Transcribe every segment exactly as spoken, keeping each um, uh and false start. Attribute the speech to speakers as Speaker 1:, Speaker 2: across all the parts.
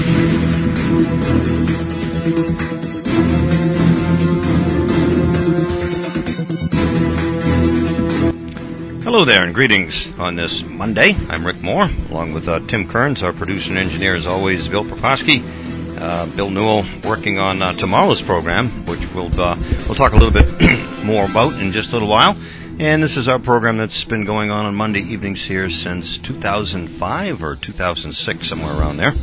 Speaker 1: Hello there and greetings on this Monday. I'm Rick Moore along with uh, Tim Kearns, our producer and engineer as always, Bill Proposki. Uh, Bill Newell working on uh, tomorrow's program, which we'll, uh, we'll talk a little bit more about in just a little while. And this is our program that's been going on on Monday evenings here since two thousand five or two thousand six, somewhere around there.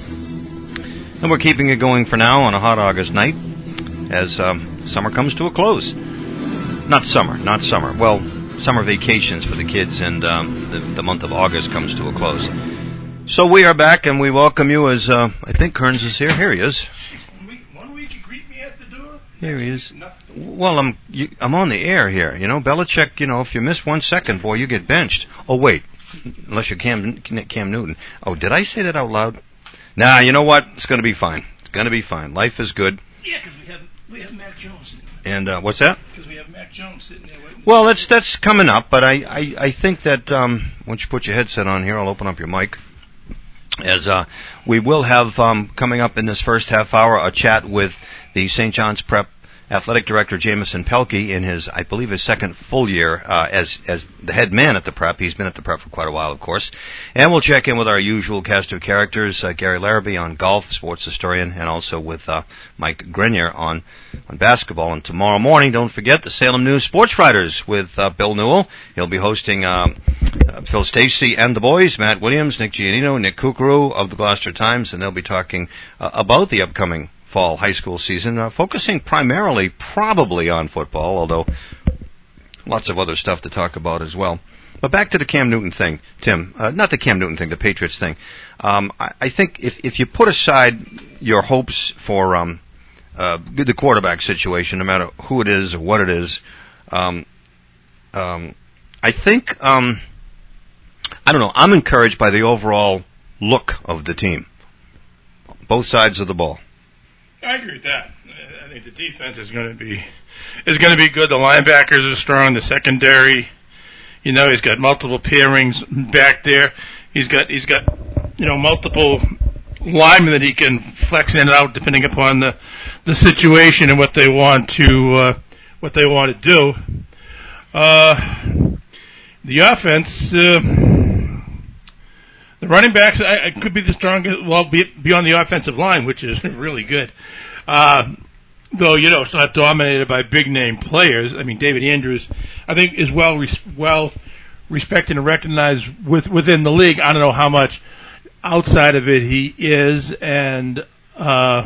Speaker 1: And we're keeping it going for now on a hot August night as um, summer comes to a close. Not summer, not summer. Well, summer vacations for the kids, and um, the, the month of August comes to a close. So we are back, and we welcome you as, uh, I think Kearns is here. Here he is.
Speaker 2: One week, one week you greet me at the door?
Speaker 1: Here he is. Well, I'm you, I'm on the air here. You know, Belichick, you know, if you miss one second, boy, you get benched. Oh, wait, unless you're Cam, Cam Newton. Oh, did I say that out loud? Nah, you know what? It's going to be fine. It's going to be fine. Life is good.
Speaker 2: Yeah, because we have, we have Mac Jones.
Speaker 1: And uh, what's that?
Speaker 2: Because we have Mac Jones sitting there waiting.
Speaker 1: Well, that's that's coming up, but I, I, I think that um, once you put your headset on here, I'll open up your mic. As uh, we will have um, coming up in this first half hour a chat with the Saint John's Prep Athletic Director Jamison Pelkey in his, I believe, his second full year uh, as as the head man at the Prep. He's been at the Prep for quite a while, of course. And we'll check in with our usual cast of characters, uh, Gary Larrabee on golf, sports historian, and also with uh, Mike Grenier on on basketball. And tomorrow morning, don't forget the Salem News Sports Writers with uh, Bill Newell. He'll be hosting um, uh, Phil Stacey and the boys, Matt Williams, Nick Giannino, Nick Kukuru of the Gloucester Times, and they'll be talking uh, about the upcoming fall high school season, uh, focusing primarily probably on football, although lots of other stuff to talk about as well. But back to the Cam Newton thing, Tim. Uh, not the Cam Newton thing, the Patriots thing. Um, I, I think if, if you put aside your hopes for um, uh, the quarterback situation, no matter who it is or what it is, um, um, I think, um, I don't know, I'm encouraged by the overall look of the team. Both sides of the ball.
Speaker 2: I agree with that. I think the defense is going to be is going to be good. The linebackers are strong. The secondary, you know, he's got multiple pairings back there. He's got he's got you know multiple linemen that he can flex in and out depending upon the the situation and what they want to uh, what they want to do. Uh, the offense. Uh, The running backs I, I could be the strongest, well, be, be on the offensive line, which is really good. Uh, though, you know, it's not dominated by big-name players. I mean, David Andrews, I think, is well res- well respected and recognized with, within the league. I don't know how much outside of it he is. And uh,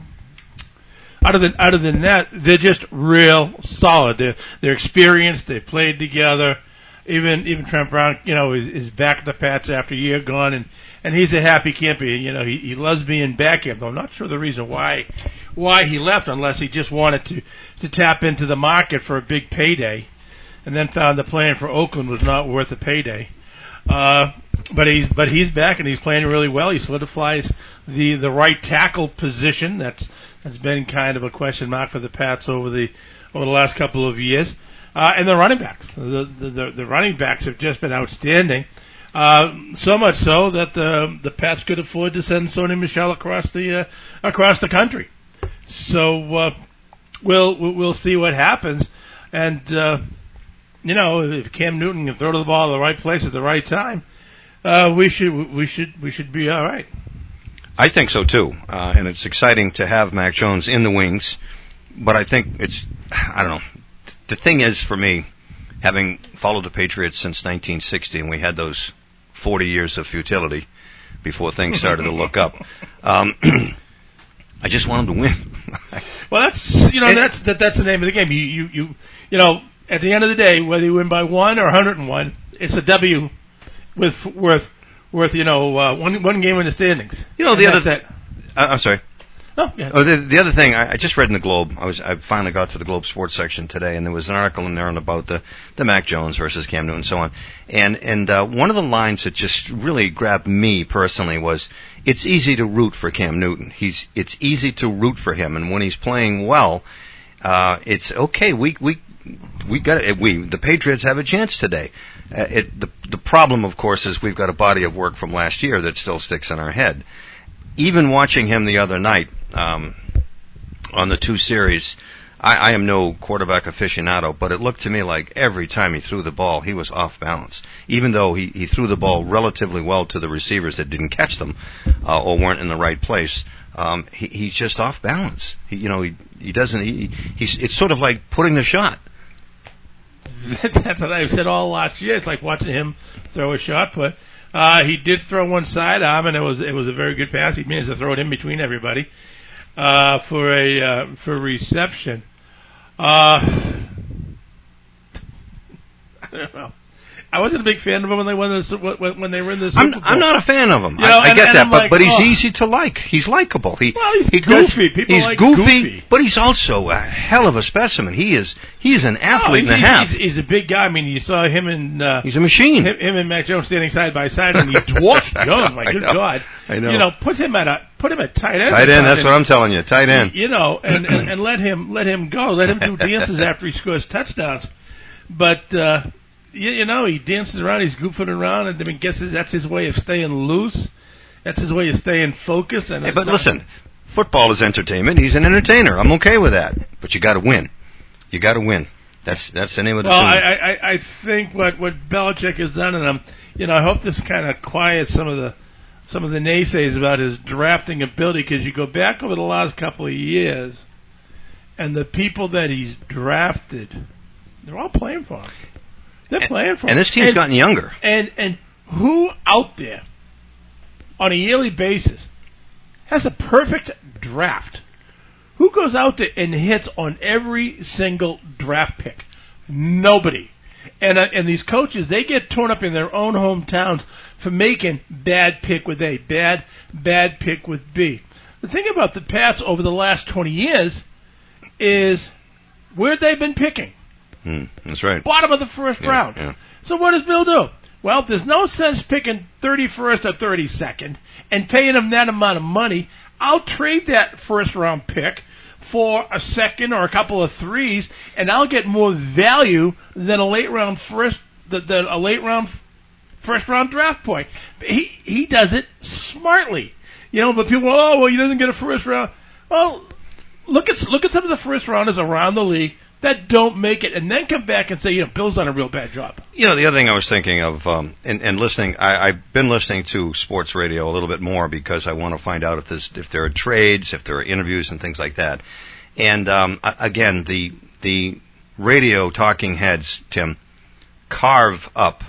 Speaker 2: other than other than that, they're just real solid. They're, they're experienced. They've played together. Even even Trent Brown, you know, is, is back at the Pats after a year gone, and, and he's a happy camper. You know, he, he loves being back here. Though I'm not sure the reason why why he left, unless he just wanted to, to tap into the market for a big payday, and then found the playing for Oakland was not worth a payday. Uh, but he's but he's back and he's playing really well. He solidifies the, the right tackle position. That's that's been kind of a question mark for the Pats over the over the last couple of years. Uh, and the running backs. The, the, the running backs have just been outstanding. Uh, so much so that the, the Pats could afford to send Sony Michel across the, uh, across the country. So, uh, we'll, we'll see what happens. And, uh, you know, if Cam Newton can throw the ball in the right place at the right time, uh, we should, we should, we should be all right.
Speaker 1: I think so too. Uh, and it's exciting to have Mac Jones in the wings, but I think it's, I don't know. The thing is, for me, having followed the Patriots since nineteen sixty, and we had those forty years of futility before things started to look up, um, I just want them to win.
Speaker 2: Well, that's you know and, that's that, that's the name of the game. You you you you know at the end of the day, whether you win by one or one hundred and one, it's a W with worth worth you know uh, one one game in the standings.
Speaker 1: You know
Speaker 2: and
Speaker 1: the other thing. Uh, I'm sorry.
Speaker 2: No, yeah.
Speaker 1: Oh, the, the other thing, I, I just read in the Globe. I was I finally got to the Globe sports section today, and there was an article in there about the the Mac Jones versus Cam Newton and so on. And and uh, one of the lines that just really grabbed me personally was, "It's easy to root for Cam Newton. He's it's easy to root for him, and when he's playing well, uh, it's okay. We we we got it. We the Patriots have a chance today. Uh, it the the problem, of course, is we've got a body of work from last year that still sticks in our head." even watching him the other night um, on the two series, I, I am no quarterback aficionado, but it looked to me like every time he threw the ball, he was off balance. Even though he, he threw the ball relatively well to the receivers that didn't catch them uh, or weren't in the right place, um, he, he's just off balance. He, you know, he he doesn't. He, he's it's sort of like putting the shot.
Speaker 2: That's what I've said all last year. It's like watching him throw a shot put. Uh, he did throw one side arm, and it was it was a very good pass. He managed to throw it in between everybody uh, for a uh, for reception. Uh, I don't know. I wasn't a big fan of him when they won the, when, when they were in the Super
Speaker 1: I'm,
Speaker 2: Bowl.
Speaker 1: I'm not a fan of him.
Speaker 2: You know,
Speaker 1: I, I
Speaker 2: and,
Speaker 1: get
Speaker 2: and
Speaker 1: that,
Speaker 2: I'm
Speaker 1: but
Speaker 2: like,
Speaker 1: but he's
Speaker 2: oh.
Speaker 1: easy to like. He's likable. He
Speaker 2: well, he's
Speaker 1: he
Speaker 2: goofy.
Speaker 1: Does,
Speaker 2: People
Speaker 1: he's
Speaker 2: like
Speaker 1: goofy,
Speaker 2: goofy,
Speaker 1: but he's also a hell of a specimen. He is he's an athlete
Speaker 2: oh, he's,
Speaker 1: and a
Speaker 2: he's,
Speaker 1: half.
Speaker 2: He's, he's a big guy. I mean, you saw him and uh,
Speaker 1: he's a machine.
Speaker 2: Him, him and Mac Jones standing side by side, and he dwarfed Jones. My good God!
Speaker 1: I know.
Speaker 2: You know, put him at a put him at tight end.
Speaker 1: Tight end. That's what I'm telling you. Tight end.
Speaker 2: You know, and, and and let him let him go. Let him do dances after he scores touchdowns. But uh, you, you know, he dances around. He's goofing around, and I mean, guesses that's his way of staying loose. That's his way of staying focused. And
Speaker 1: hey, but listen, football is entertainment. He's an entertainer. I'm okay with that. But you got to win. You got to win. That's that's the name of the
Speaker 2: well,
Speaker 1: tune.
Speaker 2: I, I I think what what Belichick has done, and I'm you know I hope this kind of quiets some of the some of the naysays about his drafting ability, because you go back over the last couple of years, and the people that he's drafted, they're all playing for him. They're
Speaker 1: and,
Speaker 2: playing for him.
Speaker 1: And this team's
Speaker 2: and,
Speaker 1: gotten younger.
Speaker 2: And and who out there on a yearly basis has a perfect draft? Who goes out there and hits on every single draft pick? Nobody. And uh, and these coaches, they get torn up in their own hometowns for making bad pick with A, bad, bad pick with B. The thing about the Pats over the last twenty years is where they've been picking.
Speaker 1: Mm, that's right.
Speaker 2: Bottom of the first
Speaker 1: yeah,
Speaker 2: round.
Speaker 1: Yeah.
Speaker 2: So what does Bill do? Well, there's no sense picking thirty-first or thirty-second and paying him that amount of money. I'll trade that first round pick for a second or a couple of threes, and I'll get more value than a late round first, than a late round first round draft point. He he does it smartly, you know. But people, oh well, he doesn't get a first round. Well, look at look at some of the first rounders around the league that don't make it, and then come back and say, you know, Bill's done a real bad job.
Speaker 1: You know, the other thing I was thinking of, um, and, and listening, I, I've been listening to sports radio a little bit more because I want to find out if there's, if there are trades, if there are interviews and things like that. And, um, again, the, the radio talking heads, Tim, carve up,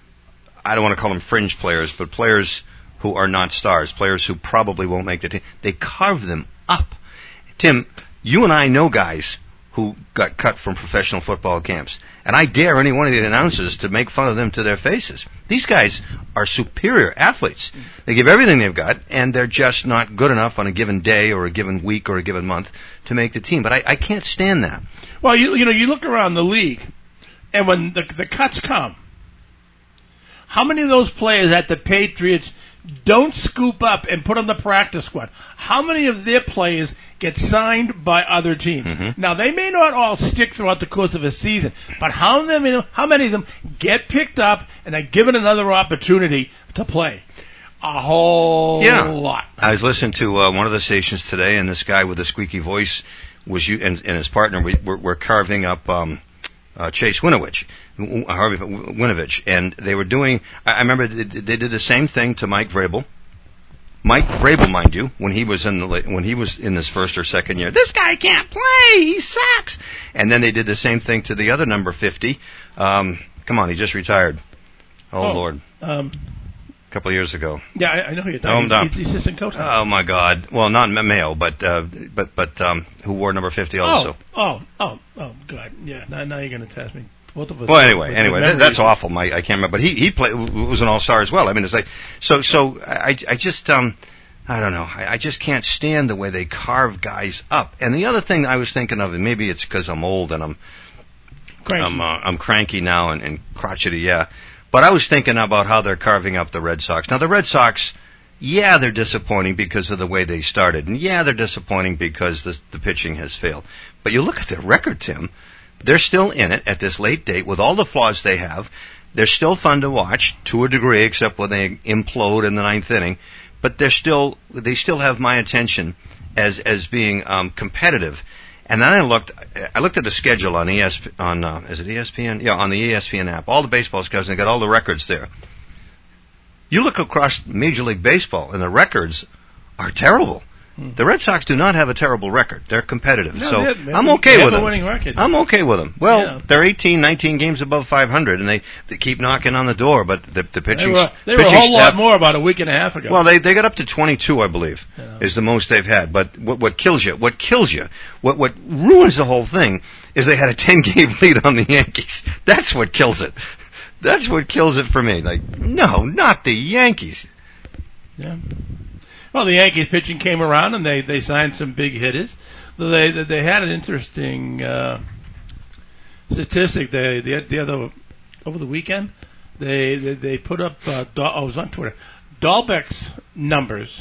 Speaker 1: I don't want to call them fringe players, but players who are not stars, players who probably won't make the team. They carve them up. Tim, you and I know guys who got cut from professional football camps. And I dare any one of the announcers to make fun of them to their faces. These guys are superior athletes. They give everything they've got, and they're just not good enough on a given day or a given week or a given month to make the team. But I, I can't stand that.
Speaker 2: Well, you you know, you look around the league, and when the, the cuts come, how many of those players at the Patriots don't scoop up and put on the practice squad? How many of their players get signed by other teams?
Speaker 1: Mm-hmm.
Speaker 2: Now, they may not all stick throughout the course of a season, but how many, how many of them get picked up and are given another opportunity to play? A whole
Speaker 1: yeah.
Speaker 2: lot.
Speaker 1: I was listening to uh, one of the stations today, and this guy with the squeaky voice was you and, and his partner were, were carving up um, uh, Chase Winovich. Harvey Winovich, and they were doing, I remember they did the same thing to Mike Vrabel. Mike Vrabel, mind you, when he was in the, when he was in his first or second year, this guy can't play, he sucks. And then they did the same thing to the other number fifty. Um, come on, he just retired. Oh,
Speaker 2: oh
Speaker 1: Lord.
Speaker 2: Um,
Speaker 1: a couple of years ago.
Speaker 2: Yeah, I, I know who you're talking about. He's the assistant coach.
Speaker 1: Oh my God! Well, not male, but uh, but but um, who wore number fifty also?
Speaker 2: Oh, oh, oh, oh, God! Yeah, now, now you're going to test me. Both of us.
Speaker 1: Well, anyway, anyway, that, that's awful. My, I can't remember, but he he played was an all-star as well. I mean, it's like so so. I I just um. I don't know. I, I just can't stand the way they carve guys up. And the other thing I was thinking of, and maybe it's because I'm old and I'm
Speaker 2: cranky.
Speaker 1: I'm, uh, I'm cranky now and, and crotchety, yeah. But I was thinking about how they're carving up the Red Sox. Now, the Red Sox, yeah, they're disappointing because of the way they started. And yeah, they're disappointing because the, the pitching has failed. But you look at their record, Tim. They're still in it at this late date with all the flaws they have. They're still fun to watch to a degree, except when they implode in the ninth inning. but they're still they still have my attention as as being um, competitive. And then I looked I looked at the schedule on E S P on uh, is it E S P N? Yeah, on the E S P N app. All the baseball schedules, and they got all the records there. You look across Major League Baseball, and the records are terrible. The Red Sox do not have a terrible record. They're competitive.
Speaker 2: No,
Speaker 1: so
Speaker 2: they have,
Speaker 1: I'm okay
Speaker 2: they have
Speaker 1: with
Speaker 2: a
Speaker 1: them.
Speaker 2: winning record.
Speaker 1: I'm okay with them. Well,
Speaker 2: yeah.
Speaker 1: they're eighteen, nineteen games above five hundred, and they, they keep knocking on the door, but the, the pitching
Speaker 2: They were, they were
Speaker 1: pitching
Speaker 2: a whole
Speaker 1: staff,
Speaker 2: lot more about a week and a half ago.
Speaker 1: Well, they they got up to twenty-two, I believe,
Speaker 2: yeah.
Speaker 1: is the most they've had. But what what kills you, what kills you, what what ruins the whole thing is they had a ten-game lead on the Yankees. That's what kills it. That's what kills it for me. Like, no, not the Yankees.
Speaker 2: Yeah. Well, the Yankees pitching came around and they, they signed some big hitters. They they, they had an interesting uh, statistic. They the, the other over the weekend they they, they put up. Uh, I was on Twitter. Dahlbeck's numbers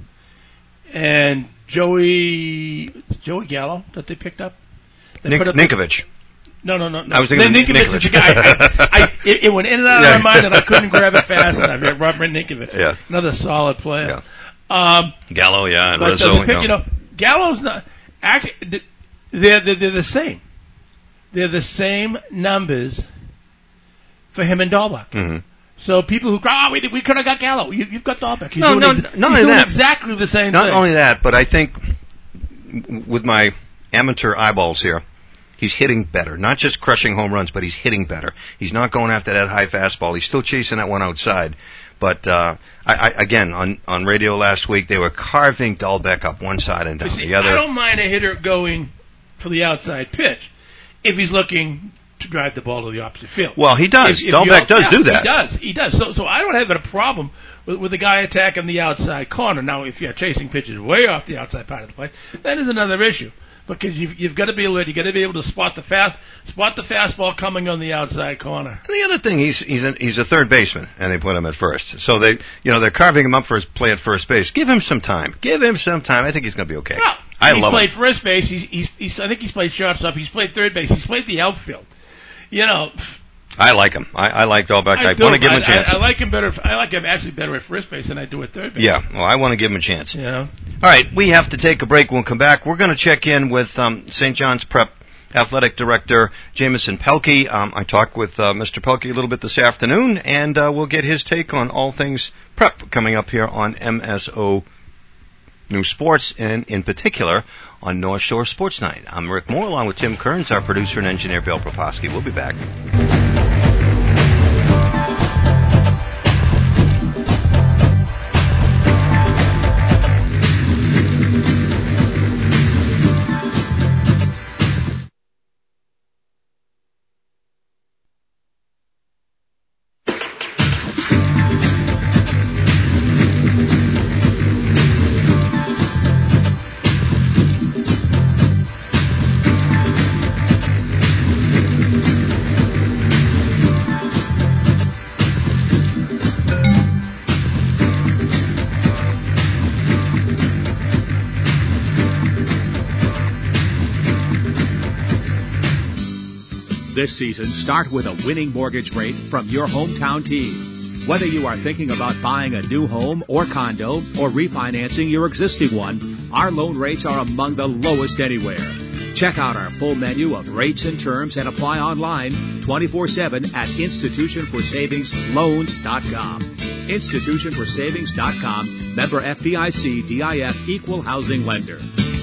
Speaker 2: and Joey Joey Gallo that they picked up. They
Speaker 1: Nink,
Speaker 2: put up
Speaker 1: Ninkovich.
Speaker 2: No, no, no, no.
Speaker 1: I was thinking
Speaker 2: Ninkovich,
Speaker 1: Ninkovich.
Speaker 2: is a guy. I, I, it, it went in and out of my mind, and I couldn't grab it fast enough. Yeah, Robert Ninkovich,
Speaker 1: yeah.
Speaker 2: Another solid player.
Speaker 1: Yeah.
Speaker 2: Um,
Speaker 1: Gallo, yeah, and
Speaker 2: but
Speaker 1: Rizzo.
Speaker 2: the pick, you know, Gallo's not. Actually, they're, they're they're the same. They're the same numbers for him and Dahlbeck.
Speaker 1: Mm-hmm.
Speaker 2: So people who cry, oh, we we could have got Gallo. You, you've got Dahlbeck. He's
Speaker 1: no,
Speaker 2: doing
Speaker 1: no,
Speaker 2: ex-
Speaker 1: not
Speaker 2: he's
Speaker 1: only
Speaker 2: doing
Speaker 1: that.
Speaker 2: exactly the same
Speaker 1: not
Speaker 2: thing.
Speaker 1: Not only that, but I think with my amateur eyeballs here, he's hitting better. Not just crushing home runs, but he's hitting better. He's not going after that high fastball. He's still chasing that one outside. But uh, I, I, again, on, on radio last week, they were carving Dahlbeck up one side and down
Speaker 2: see,
Speaker 1: the other.
Speaker 2: I don't mind a hitter going for the outside pitch if he's looking to drive the ball to the opposite field.
Speaker 1: Well, he does.
Speaker 2: If, if
Speaker 1: Dahlbeck does
Speaker 2: yeah,
Speaker 1: do that.
Speaker 2: He does. He does. So, so I don't have a problem with, with the guy attacking the outside corner. Now, if you're chasing pitches way off the outside part of the plate, that is another issue. Because you've, you've got to be able to, you got to be able to spot the fast, spot the fastball coming on the outside corner.
Speaker 1: And the other thing, he's he's a, he's a third baseman, and they put him at first. So they, you know, they're carving him up for his play at first base. Give him some time. Give him some time. I think he's going to be okay.
Speaker 2: Well,
Speaker 1: I
Speaker 2: he's
Speaker 1: love
Speaker 2: played
Speaker 1: him.
Speaker 2: first base. He's, he's he's I think he's played shortstop. He's played third base. He's played the outfield. You know.
Speaker 1: I like him. I, I like Dahlbeck. I,
Speaker 2: I,
Speaker 1: I want to give him a
Speaker 2: I,
Speaker 1: chance.
Speaker 2: I, I like him better. I like him actually better at first base than I do at third base.
Speaker 1: Yeah, well, I want to give him a chance.
Speaker 2: Yeah.
Speaker 1: All right, we have to take a break. We'll come back. We're going to check in with um, Saint John's Prep Athletic Director Jamison Pelkey. Um, I talked with uh, Mister Pelkey a little bit this afternoon, and uh, we'll get his take on all things prep coming up here on M S O News Sports, and in particular on North Shore Sports Night. I'm Rick Moore, along with Tim Kearns, our producer and engineer, Bill Proposki. We'll be back.
Speaker 3: This season, start with a winning mortgage rate from your hometown team. Whether you are thinking about buying a new home or condo or refinancing your existing one, our loan rates are among the lowest anywhere. Check out our full menu of rates and terms and apply online twenty-four seven at institution for savings loans dot com. institution for savings dot com, member F D I C, D I F, equal housing lender.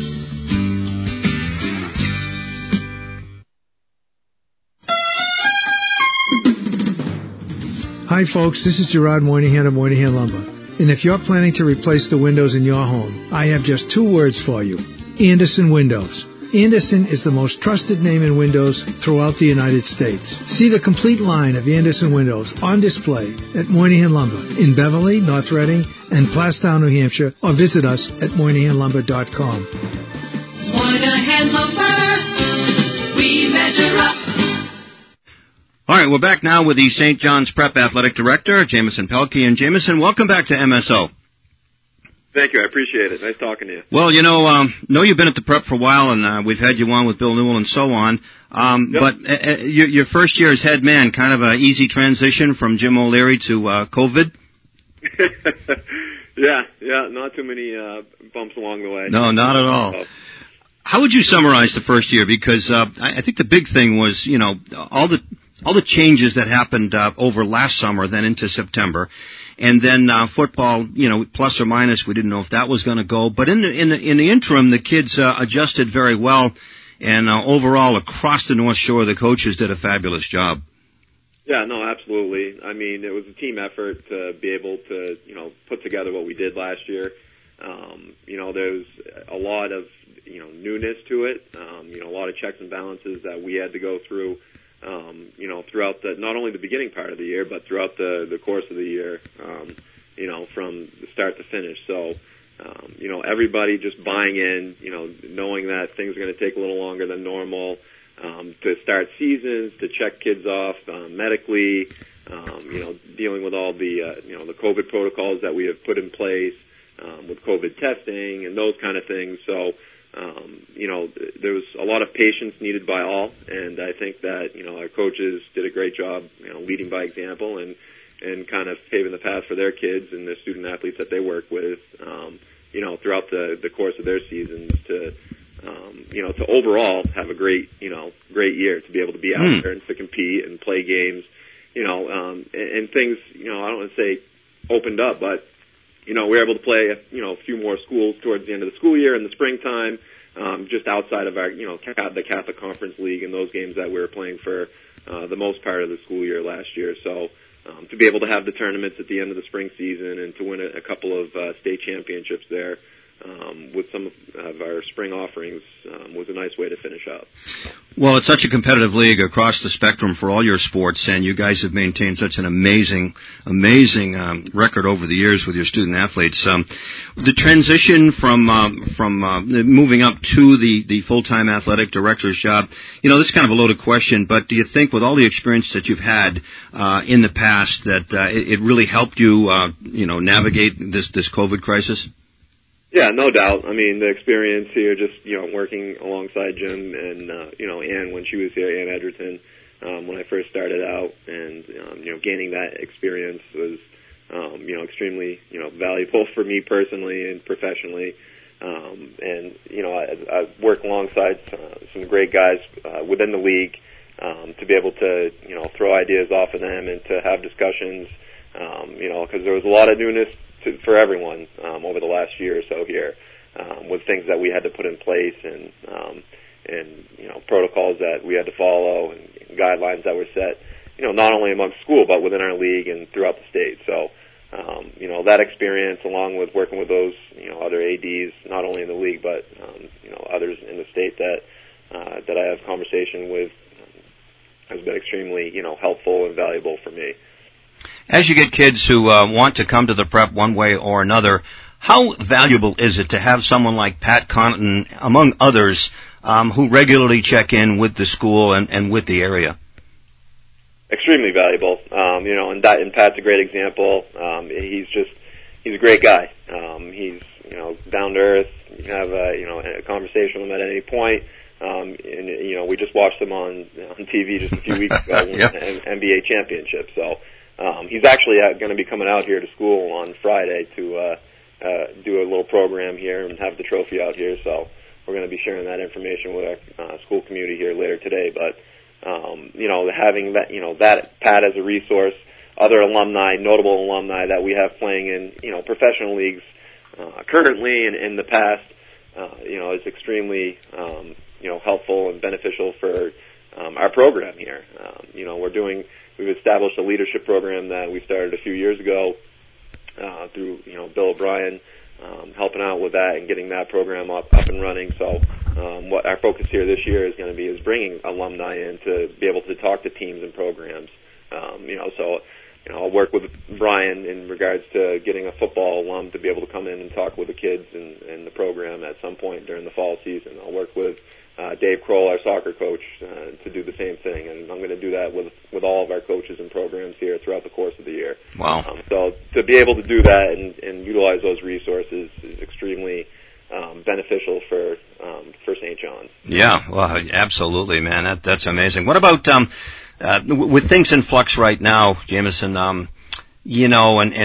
Speaker 4: Hi folks, this is Gerard Moynihan of Moynihan Lumber. And if you're planning to replace the windows in your home, I have just two words for you. Andersen Windows. Andersen is the most trusted name in windows throughout the United States. See the complete line of Andersen windows on display at Moynihan Lumber in Beverly, North Reading, and Plastown, New Hampshire, or visit us at moynihan lumber dot com.
Speaker 5: Moynihan Lumber, we measure up.
Speaker 1: All right, we're back now with the Saint John's Prep Athletic Director, Jamison Pelkey. And Jamison, welcome back to M S O.
Speaker 6: Thank you. I appreciate it. Nice talking to you.
Speaker 1: Well, you know, um, know you've been at the Prep for a while, and uh, we've had you on with Bill Newell and so on. Um,
Speaker 6: Yep.
Speaker 1: But uh, uh, your, your first year as head man, kind of an easy transition from Jim O'Leary to uh, COVID.
Speaker 6: Yeah, yeah, not too many uh, bumps along the way.
Speaker 1: No, not at all.
Speaker 6: So,
Speaker 1: How would you summarize the first year? Because uh, I, I think the big thing was, you know, all the all the changes that happened uh, over last summer, then into September, and then uh, football, you know, plus or minus, we didn't know if that was going to go. But in the in the in the interim, the kids uh, adjusted very well, and uh, overall across the North Shore, the coaches did a fabulous job.
Speaker 6: Yeah, no, absolutely. I mean, it was a team effort to be able to, you know, put together what we did last year. Um, you know, there's a lot of, you know, newness to it. Um, you know, a lot of checks and balances that we had to go through, um, you know, throughout the, not only the beginning part of the year, but throughout the, the course of the year, um, you know, from the start to finish. So, um, you know, everybody just buying in, you know, knowing that things are going to take a little longer than normal. Um, to start seasons, to check kids off uh, medically, um, you know, dealing with all the, uh, you know, the COVID protocols that we have put in place um, with COVID testing and those kind of things. So, um, you know, there was a lot of patience needed by all, and I think that, you know, our coaches did a great job, you know, leading by example and, and kind of paving the path for their kids and the student athletes that they work with, um, you know, throughout the, the course of their seasons to, Um, you know, to overall have a great, you know, great year, to be able to be out
Speaker 1: Mm.
Speaker 6: there and to compete and play games, you know, um, and, and things, you know, I don't want to say opened up, but, you know, we were able to play, you know, a few more schools towards the end of the school year in the springtime, um, just outside of our, you know, the Catholic Conference League and those games that we were playing for uh, the most part of the school year last year. So um, to be able to have the tournaments at the end of the spring season and to win a, a couple of uh, state championships there, Um, with some of our spring offerings um, was a nice way to finish up.
Speaker 1: Well, it's such a competitive league across the spectrum for all your sports, and you guys have maintained such an amazing, amazing um, record over the years with your student athletes. Um, the transition from um, from uh, moving up to the the full-time athletic director's job, you know, this is kind of a loaded question, but do you think with all the experience that you've had uh, in the past that uh, it, it really helped you, uh, you know, navigate this this COVID crisis?
Speaker 6: Yeah, no doubt. I mean, the experience here, just, you know, working alongside Jim and, uh, you know, Ann when she was here, Ann Edgerton, um, when I first started out, and, um, you know, gaining that experience was, um, you know, extremely, you know, valuable for me personally and professionally. Um, and, you know, I, I work alongside uh, some great guys uh, within the league um, to be able to, you know, throw ideas off of them and to have discussions, um, you know, because there was a lot of newness to, for everyone um, over the last year or so here, um, with things that we had to put in place and um, and you know protocols that we had to follow and guidelines that were set, you know, not only amongst school but within our league and throughout the state. So um, you know that experience, along with working with those you know other A Ds, not only in the league but um, you know others in the state that uh, that I have conversation with, um, has been extremely you know helpful and valuable for me.
Speaker 1: As you get kids who uh, want to come to the prep one way or another, how valuable is it to have someone like Pat Connaughton, among others, um, who regularly check in with the school and, and with the area?
Speaker 6: Extremely valuable. Um, you know, and, that, and Pat's a great example. Um, he's just, he's a great guy. Um, he's, you know, down to earth. You can have a, you know, a conversation with him at any point. Um, and, you know, we just watched him on, on T V just a few weeks ago in
Speaker 1: Yep.
Speaker 6: the N B A championship. So, Um, he's actually uh, going to be coming out here to school on Friday to uh, uh, do a little program here and have the trophy out here. So we're going to be sharing that information with our uh, school community here later today. But um, you know, having that, you know, that Pat as a resource, other alumni, notable alumni that we have playing in, you know, professional leagues uh, currently and in the past, uh, you know, is extremely um, you know helpful and beneficial for um, our program here. Um, you know, we're doing. We've established a leadership program that we started a few years ago uh, through, you know, Bill O'Brien, um, helping out with that and getting that program up, up and running. So um, what our focus here this year is going to be is bringing alumni in to be able to talk to teams and programs. Um, you know, so you know, I'll work with Brian in regards to getting a football alum to be able to come in and talk with the kids and, and the program at some point during the fall season. I'll work with Uh, Dave Kroll, our soccer coach, uh, to do the same thing, and I'm going to do that with with all of our coaches and programs here throughout the course of the year.
Speaker 1: Wow!
Speaker 6: Um, so to be able to do that and, and utilize those resources is extremely um, beneficial for um, for Saint John's.
Speaker 1: Yeah, well, absolutely, man. That that's amazing. What about um, uh, with things in flux right now, Jameson? Um, you know, and and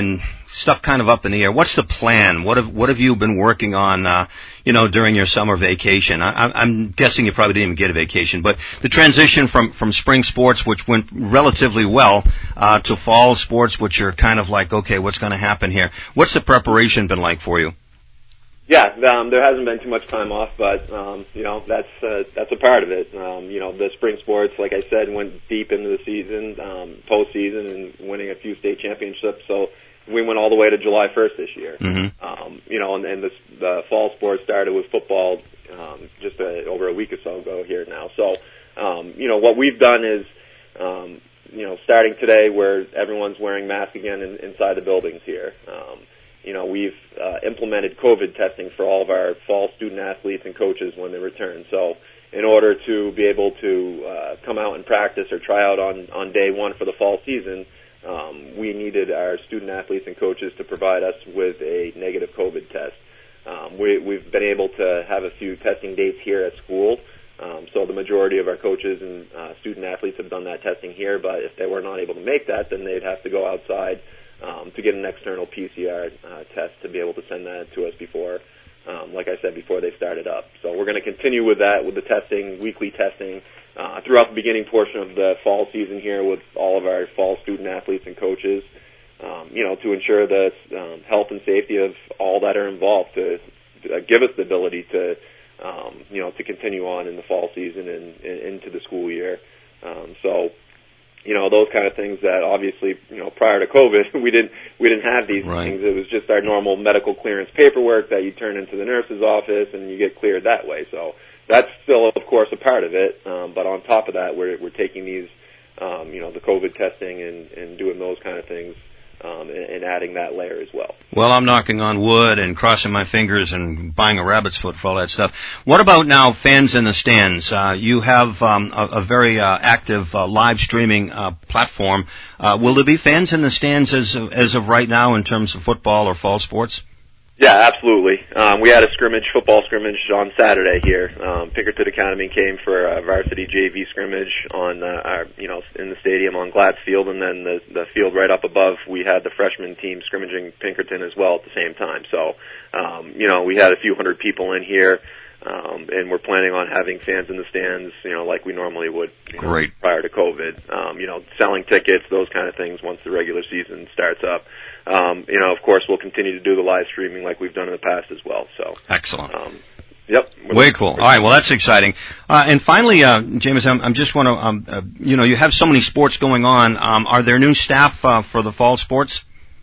Speaker 1: stuff kind of up in the air. What's the plan? What have what have you been working on, uh, you know, during your summer vacation? I, I'm guessing you probably didn't even get a vacation, but the transition from, from spring sports, which went relatively well, uh, to fall sports, which are kind of like, okay, what's going to happen here? What's the preparation been like for you?
Speaker 6: Yeah, um, there hasn't been too much time off, but um, you know that's uh, that's a part of it. Um, you know, the spring sports, like I said, went deep into the season, um, postseason, and winning a few state championships. So we went all the way to July first this year.
Speaker 1: Mm-hmm.
Speaker 6: Um, you know, and, and the, the fall sports started with football um, just a, over a week or so ago here now. So um, you know, what we've done is, um, you know, starting today, where everyone's wearing masks again in, inside the buildings here. Um, You know, we've uh, implemented COVID testing for all of our fall student athletes and coaches when they return. So in order to be able to uh, come out and practice or try out on, on day one for the fall season, um, we needed our student athletes and coaches to provide us with a negative COVID test. Um, we, we've been able to have a few testing dates here at school. Um, so the majority of our coaches and uh, student athletes have done that testing here, but if they were not able to make that, then they'd have to go outside Um, to get an external P C R uh, test to be able to send that to us before, um, like I said, before they started up. So we're going to continue with that, with the testing, weekly testing, uh, throughout the beginning portion of the fall season here with all of our fall student athletes and coaches, um, you know, to ensure the um, health and safety of all that are involved, to, to uh, give us the ability to, um, you know, to continue on in the fall season and, and into the school year. Um, so, You know, those kind of things that obviously, you know, prior to COVID, we didn't we didn't have these
Speaker 1: right.
Speaker 6: things. It was just our normal medical clearance paperwork that you turn into the nurse's office and you get cleared that way. So that's still, of course, a part of it. Um, but on top of that, we're we're taking these, um, you know, the COVID testing and, and doing those kind of things. Um, and, and adding that layer as well.
Speaker 1: Well, I'm knocking on wood and crossing my fingers and buying a rabbit's foot for all that stuff. What about now fans in the stands? Uh, you have um, a, a very uh, active uh, live streaming uh, platform. Uh, will there be fans in the stands as of, as of right now in terms of football or fall sports?
Speaker 6: Yeah, absolutely. Um, we had a scrimmage, football scrimmage on Saturday here. Um, Pinkerton Academy came for a varsity J V scrimmage on, uh, our, you know, in the stadium on Glatz Field, and then the, the field right up above, we had the freshman team scrimmaging Pinkerton as well at the same time. So, um, you know, we had a few hundred people in here, um, and we're planning on having fans in the stands, you know, like we normally would. You know,
Speaker 1: Great.
Speaker 6: Prior to COVID. Um, you know, selling tickets, those kind of things once the regular season starts up. Um, you know, of course, we'll continue to do the live streaming like we've done in the past as well. So
Speaker 1: excellent.
Speaker 6: Um, yep.
Speaker 1: Way cool. All right. Well, that's exciting. Uh, and finally, uh, James, I'm, I'm just want to, um, uh, you know, you have so many sports going on. Um, are there new staff uh, for the fall sports?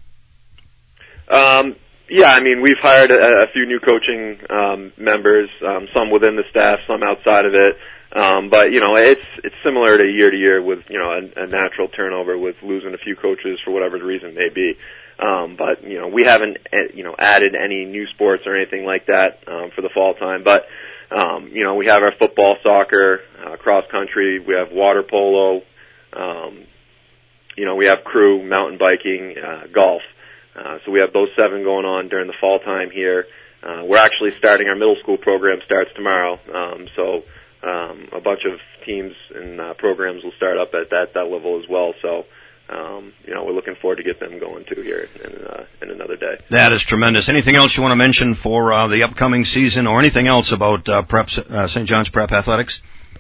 Speaker 6: Um, yeah, I mean, we've hired a, a few new coaching um, members, um, some within the staff, some outside of it. Um, but you know, it's it's similar to year to year with you know a, a natural turnover with losing a few coaches for whatever the reason may be. Um, but, you know, we haven't, you know, added any new sports or anything like that, um, for the fall time. But, um, you know, we have our football, soccer, uh, cross country, we have water polo, um, you know, we have crew, mountain biking, uh, golf. Uh, so we have those seven going on during the fall time here. Uh, we're actually starting, our middle school program starts tomorrow. Um, so, um, a bunch of teams and, uh, programs will start up at that, that level as well. So, Um, you know, we're looking forward to get them going too here in, uh, in another day.
Speaker 1: That is tremendous. Anything else you want to mention for uh, the upcoming season, or anything else about uh, Prep, uh, Saint John's Prep Athletics?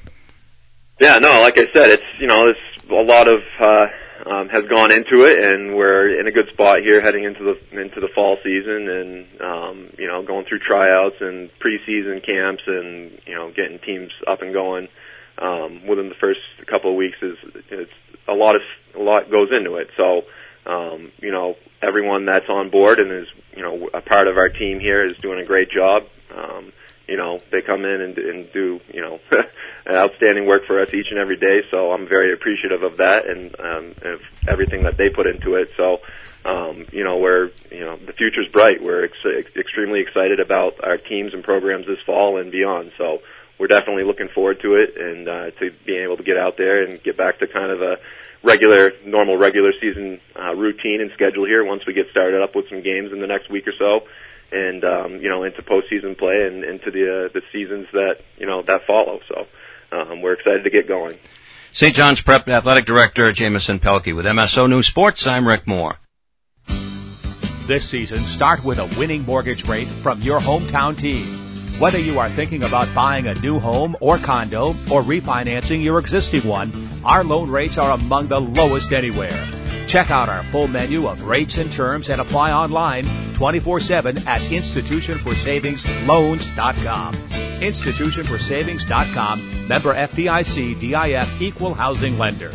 Speaker 6: Yeah, no, like I said, it's you know, it's a lot of uh, um, has gone into it, and we're in a good spot here heading into the into the fall season, and um, you know, going through tryouts and preseason camps, and you know, getting teams up and going um, within the first couple of weeks is it's a lot of a lot goes into it. So, um, you know, everyone that's on board and is, you know, a part of our team here is doing a great job. Um, you know, they come in and, and do, you know, outstanding work for us each and every day. So I'm very appreciative of that and, um, of everything that they put into it. So, um, you know, we're, you know, the future's bright. We're ex- extremely excited about our teams and programs this fall and beyond. So, we're definitely looking forward to it and uh, to being able to get out there and get back to kind of a regular, normal regular season uh, routine and schedule here once we get started up with some games in the next week or so, and um, you know, into postseason play and into the uh, the seasons that you know that follow. So um, we're excited to get going.
Speaker 1: Saint John's Prep Athletic Director Jamison Pelkey with M S O News Sports. I'm Rick Moore.
Speaker 3: This season, start with a winning mortgage rate from your hometown team. Whether you are thinking about buying a new home or condo or refinancing your existing one, our loan rates are among the lowest anywhere. Check out our full menu of rates and terms and apply online twenty-four seven at institution for savings loans dot com. institution for savings dot com, member F D I C, D I F, equal housing lender.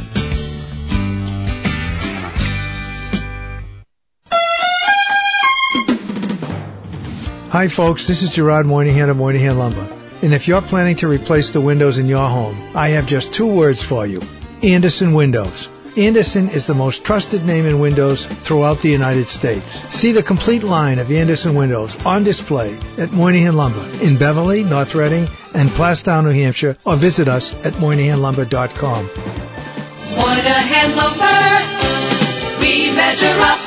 Speaker 4: Hi folks, this is Gerard Moynihan of Moynihan Lumber. And if you're planning to replace the windows in your home, I have just two words for you. Andersen Windows. Andersen is the most trusted name in windows throughout the United States. See the complete line of Andersen windows on display at Moynihan Lumber in Beverly, North Reading, and Plastown, New Hampshire, or visit us at moynihan lumber dot com.
Speaker 5: Moynihan Lumber, we measure up.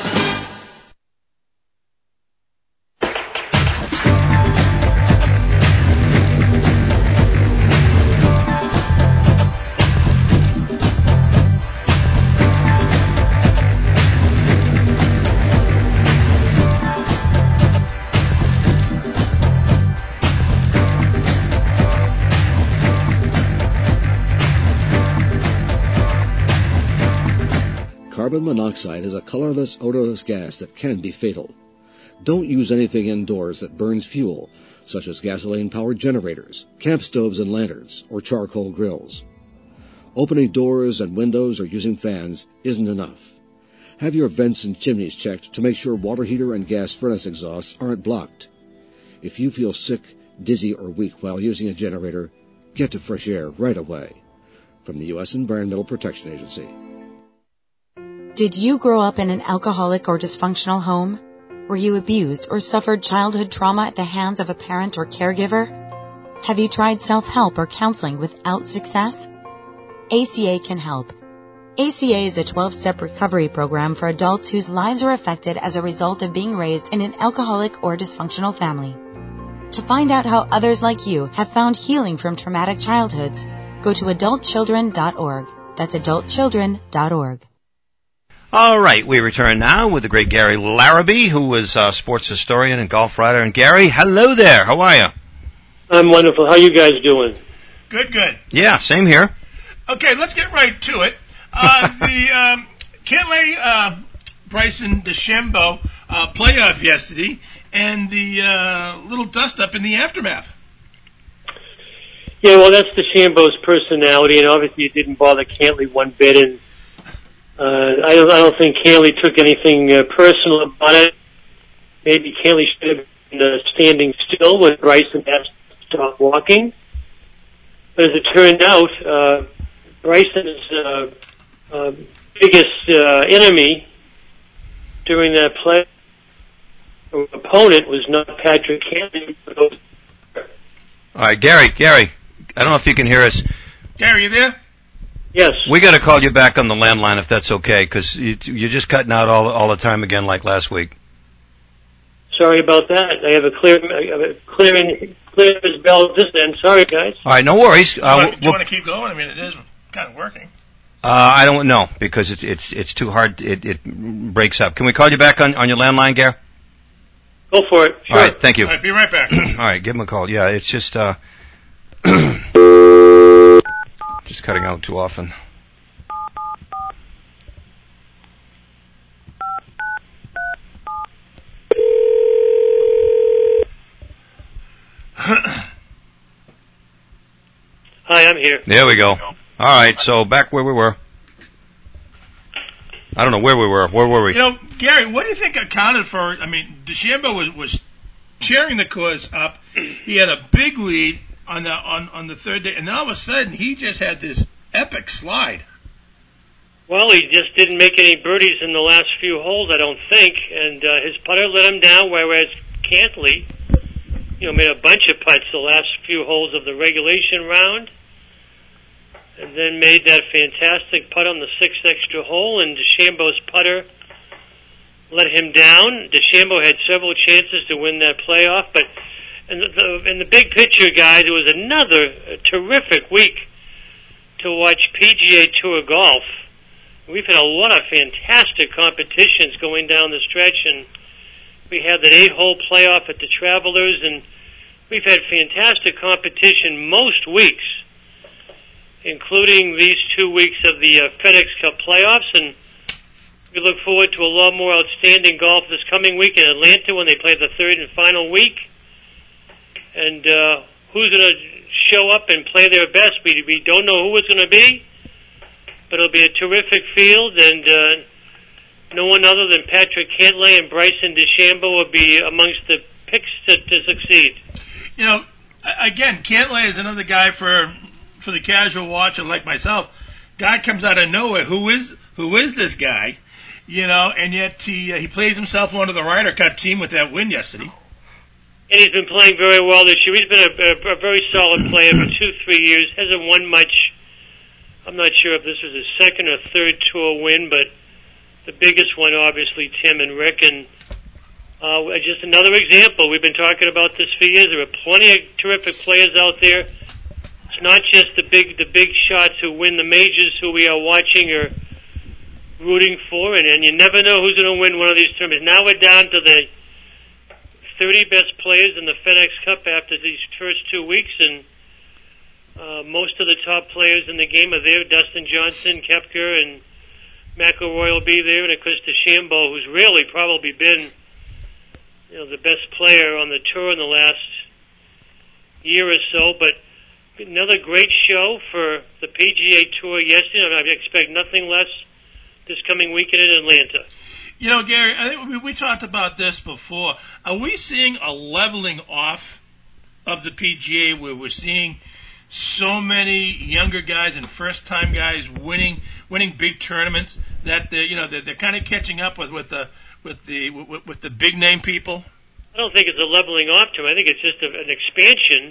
Speaker 7: Carbon monoxide is a colorless, odorless gas that can be fatal. Don't use anything indoors that burns fuel, such as gasoline-powered generators, camp stoves and lanterns, or charcoal grills. Opening doors and windows or using fans isn't enough. Have your vents and chimneys checked to make sure water heater and gas furnace exhausts aren't blocked. If you feel sick, dizzy, or weak while using a generator, get to fresh air right away. From the U S Environmental Protection Agency.
Speaker 8: Did you grow up in an alcoholic or dysfunctional home? Were you abused or suffered childhood trauma at the hands of a parent or caregiver? Have you tried self-help or counseling without success? A C A can help. A C A is a twelve-step recovery program for adults whose lives are affected as a result of being raised in an alcoholic or dysfunctional family. To find out how others like you have found healing from traumatic childhoods, go to adult children dot org. That's adult children dot org.
Speaker 1: All right, we return now with the great Gary Larrabee, who is a sports historian and golf writer. And Gary, hello there. How are you?
Speaker 9: I'm wonderful. How you guys doing?
Speaker 2: Good, good.
Speaker 1: Yeah, same here.
Speaker 2: Okay, let's get right to it. Uh, the um, Cantlay uh, Bryson DeChambeau uh, playoff yesterday, and the uh, little dust-up in the aftermath.
Speaker 9: Yeah, well, that's DeChambeau's personality, and obviously it didn't bother Cantlay one bit, and Uh, I don't, I don't think Cantlay took anything uh, personal about it. Maybe Cantlay should have been uh, standing still when Bryson asked to stop walking. But as it turned out, uh, Bryson's uh, uh, biggest uh, enemy during that play, or opponent, was not Patrick Cantlay.
Speaker 1: All right, Gary, Gary, I don't know if you can hear us.
Speaker 2: Gary, you there?
Speaker 9: Yes.
Speaker 1: We got to call you back on the landline if that's okay, because you, you're just cutting out all all the time again, like last week.
Speaker 9: Sorry about that. I have a clear, I have a clear, clear as bell at this end. Sorry, guys.
Speaker 1: All right, no worries.
Speaker 2: Do
Speaker 1: Uh,
Speaker 2: you, want,
Speaker 1: we'll,
Speaker 2: do you want to keep going? I mean, it is kind of working.
Speaker 1: uh, I don't know because it's it's it's too hard. It it breaks up. Can we call you back on, on your landline, Gary?
Speaker 9: Go for it. Sure.
Speaker 1: All right, thank you.
Speaker 2: All right, be right back.
Speaker 1: All right, give him a call. Yeah, it's just uh, just cutting out too often.
Speaker 9: Hi, I'm here.
Speaker 1: There we go. All right, so back where we were. I don't know where we were. Where were we?
Speaker 2: You know, Gary, what do you think accounted for? I mean, DeChambeau was, was cheering the cause up. He had a big lead on the on, on the third day, and then all of a sudden he just had this epic slide.
Speaker 9: Well, he just didn't make any birdies in the last few holes, I don't think, and uh, his putter let him down, whereas Cantlay, you know, made a bunch of putts the last few holes of the regulation round, and then made that fantastic putt on the sixth extra hole, and DeChambeau's putter let him down. DeChambeau had several chances to win that playoff, but in the, the, in the big picture, guys, it was another uh, terrific week to watch P G A Tour golf. We've had a lot of fantastic competitions going down the stretch, and We had the eight-hole playoff at the Travelers, and we've had fantastic competition most weeks, including these two weeks of the uh, FedEx Cup playoffs, and we look forward to a lot more outstanding golf this coming week in Atlanta when they play the third and final week. And uh, who's going to show up and play their best? We, we don't know who it's going to be, but it'll be a terrific field, and uh, no one other than Patrick Cantlay and Bryson DeChambeau will be amongst the picks to, to succeed.
Speaker 2: You know, again, Cantlay is another guy for for the casual watcher like myself. Guy comes out of nowhere. Who is who is this guy? You know, and yet he uh, he plays himself onto the Ryder Cup team with that win yesterday.
Speaker 9: And he's been playing very well this year. He's been a, a, a very solid player for two, three years. Hasn't won much. I'm not sure if this was his second or third tour win, but the biggest one, obviously, Tim and Rick. And uh, just another example. We've been talking about this for years. There are plenty of terrific players out there. It's not just the big the big shots who win the majors who we are watching or rooting for, and, and you never know who's going to win one of these tournaments. Now we're down to the thirty best players in the FedEx Cup after these first two weeks, and uh, most of the top players in the game are there. Dustin Johnson, Koepka, and McIlroy will be there, and of course DeChambeau, who's really probably been, you know, the best player on the tour in the last year or so. But another great show for the P G A Tour yesterday, and I expect nothing less this coming weekend in Atlanta.
Speaker 2: You know, Gary, I think we, we talked about this before. Are we seeing a leveling off of the P G A where we're seeing so many younger guys and first-time guys winning winning big tournaments that they're, you know they're, they're kind of catching up with with the with the with, with the big name people?
Speaker 9: I don't think it's a leveling off to them. I think it's just a, an expansion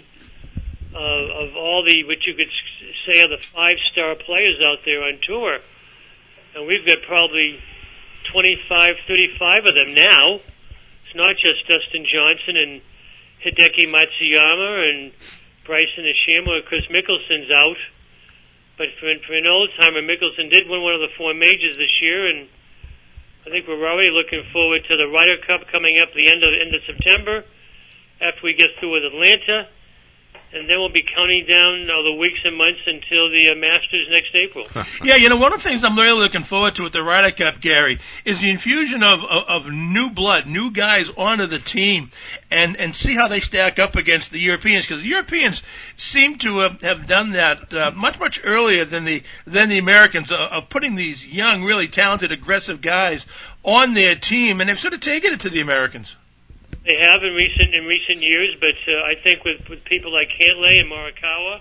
Speaker 9: of, of all the what you could say are the five-star players out there on tour. And we've got probably twenty-five, thirty-five of them now. It's not just Dustin Johnson and Hideki Matsuyama and Bryson DeChambeau or Chris Mickelson's out. But for, for an old-timer, Mickelson did win one of the four majors this year, and I think we're already looking forward to the Ryder Cup coming up the end of, end of September after we get through with Atlanta. And then we'll be counting down uh, the weeks and months until the uh, Masters next April.
Speaker 2: Yeah, you know, one of the things I'm really looking forward to with the Ryder Cup, Gary, is the infusion of, of, of new blood, new guys onto the team, and, and see how they stack up against the Europeans, because the Europeans seem to have, have done that uh, much, much earlier than the than the Americans, uh, of putting these young, really talented, aggressive guys on their team, and they've sort of taken it to the Americans.
Speaker 9: They have in recent in recent years, but uh, I think with, with people like Cantlay and Morikawa,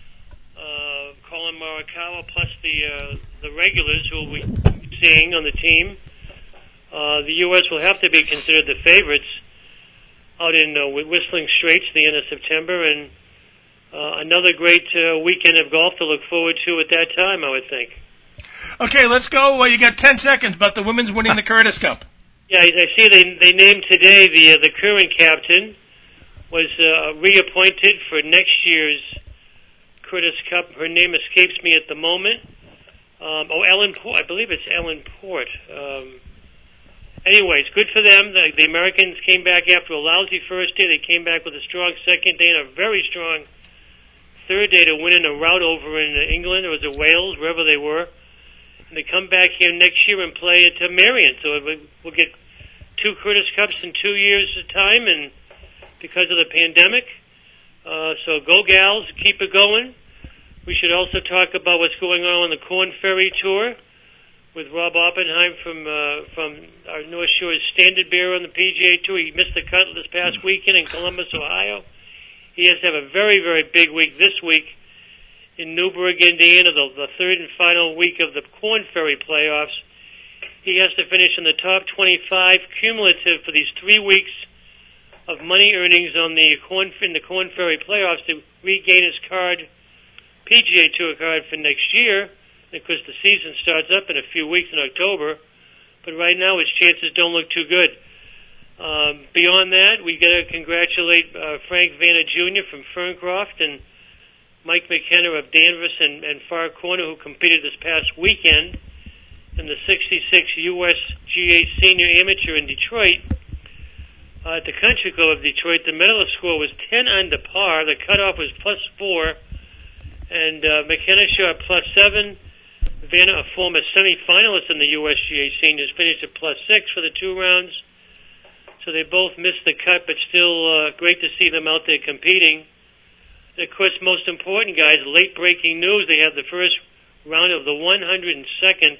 Speaker 9: uh, Colin Morikawa, plus the uh, the regulars who we'll be seeing on the team, uh, the U S will have to be considered the favorites out in uh, Whistling Straits at the end of September, and uh, another great uh, weekend of golf to look forward to at that time, I would think.
Speaker 2: Okay, let's go. Uh, you got ten seconds about the women's winning the Curtis Cup.
Speaker 9: Yeah, I see they they named today the uh, the current captain was uh, reappointed for next year's Curtis Cup. Her name escapes me at the moment. Um, oh, Ellen Port. I believe it's Ellen Port. Um, anyways, good for them. The, the Americans came back after a lousy first day. They came back with a strong second day and a very strong third day to win in a rout over in uh, England. Or was it Wales, wherever they were. And they come back here next year and play at uh, Marion. So we'll get two Curtis Cups in two years' time, and because of the pandemic. Uh, so go Gals, keep it going. We should also talk about what's going on on the Corn Ferry Tour with Rob Oppenheim from uh, from our North Shore Standard Bearer on the P G A Tour. He missed the cut this past weekend in Columbus, Ohio. He has to have a very, very big week this week in Newburgh, Indiana, the, the third and final week of the Corn Ferry playoffs. He has to finish in the top twenty-five cumulative for these three weeks of money earnings on the Corn in the Corn Ferry playoffs to regain his card, P G A Tour card for next year. Of course, the season starts up in a few weeks in October, but right now his chances don't look too good. Um, beyond that, we got to congratulate uh, Frank Vanna Junior from Ferncroft and Mike McKenna of Danvers and, and Far Corner, who competed this past weekend in the sixty-six U S G A Senior Amateur in Detroit. Uh, at the Country Club of Detroit, the medalist score was ten under par. The cutoff was plus four. And uh, McKenna shot plus seven. Vanna, a former semifinalist in the U S G A Seniors, finished at plus six for the two rounds. So they both missed the cut, but still uh, great to see them out there competing. And of course, most important, guys, late breaking news. They have the first round of the one hundred second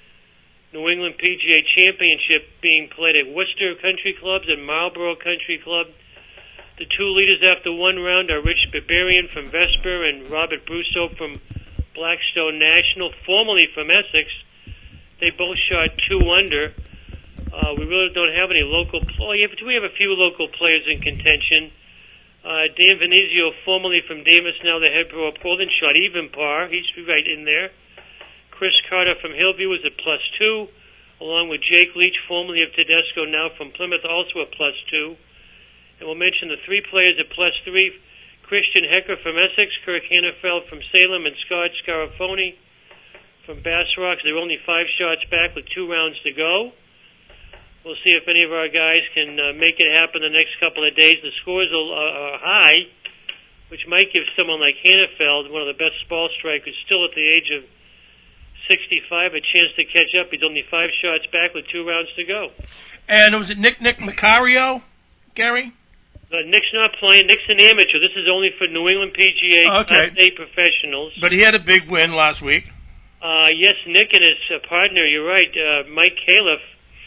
Speaker 9: New England P G A Championship being played at Worcester Country Clubs and Marlborough Country Club. The two leaders after one round are Rich Barbarian from Vesper and Robert Brousseau from Blackstone National, formerly from Essex. They both shot two under. Uh, we really don't have any local players. We have a few local players in contention. Uh, Dan Venezio, formerly from Davis, now the head pro of Portland, shot even par. He's right in there. Chris Carter from Hillview is at plus two, along with Jake Leach, formerly of Tedesco, now from Plymouth, also at plus two. And we'll mention the three players at plus three. Christian Hecker from Essex, Kirk Hannafeld from Salem, and Scott Scarafoni from Bass Rocks. They're only five shots back with two rounds to go. We'll see if any of our guys can uh, make it happen the next couple of days. The scores are, are high, which might give someone like Hannafeld, one of the best ball strikers, still at the age of sixty-five, a chance to catch up. He's only five shots back with two rounds to go.
Speaker 2: And was it Nick Nick Macario, Gary?
Speaker 9: Uh, Nick's not playing. Nick's an amateur. This is only for New England P G A
Speaker 2: okay.
Speaker 9: Class A professionals.
Speaker 2: But he had a big win last week.
Speaker 9: Uh, yes, Nick and his uh, partner, you're right, uh, Mike Califf,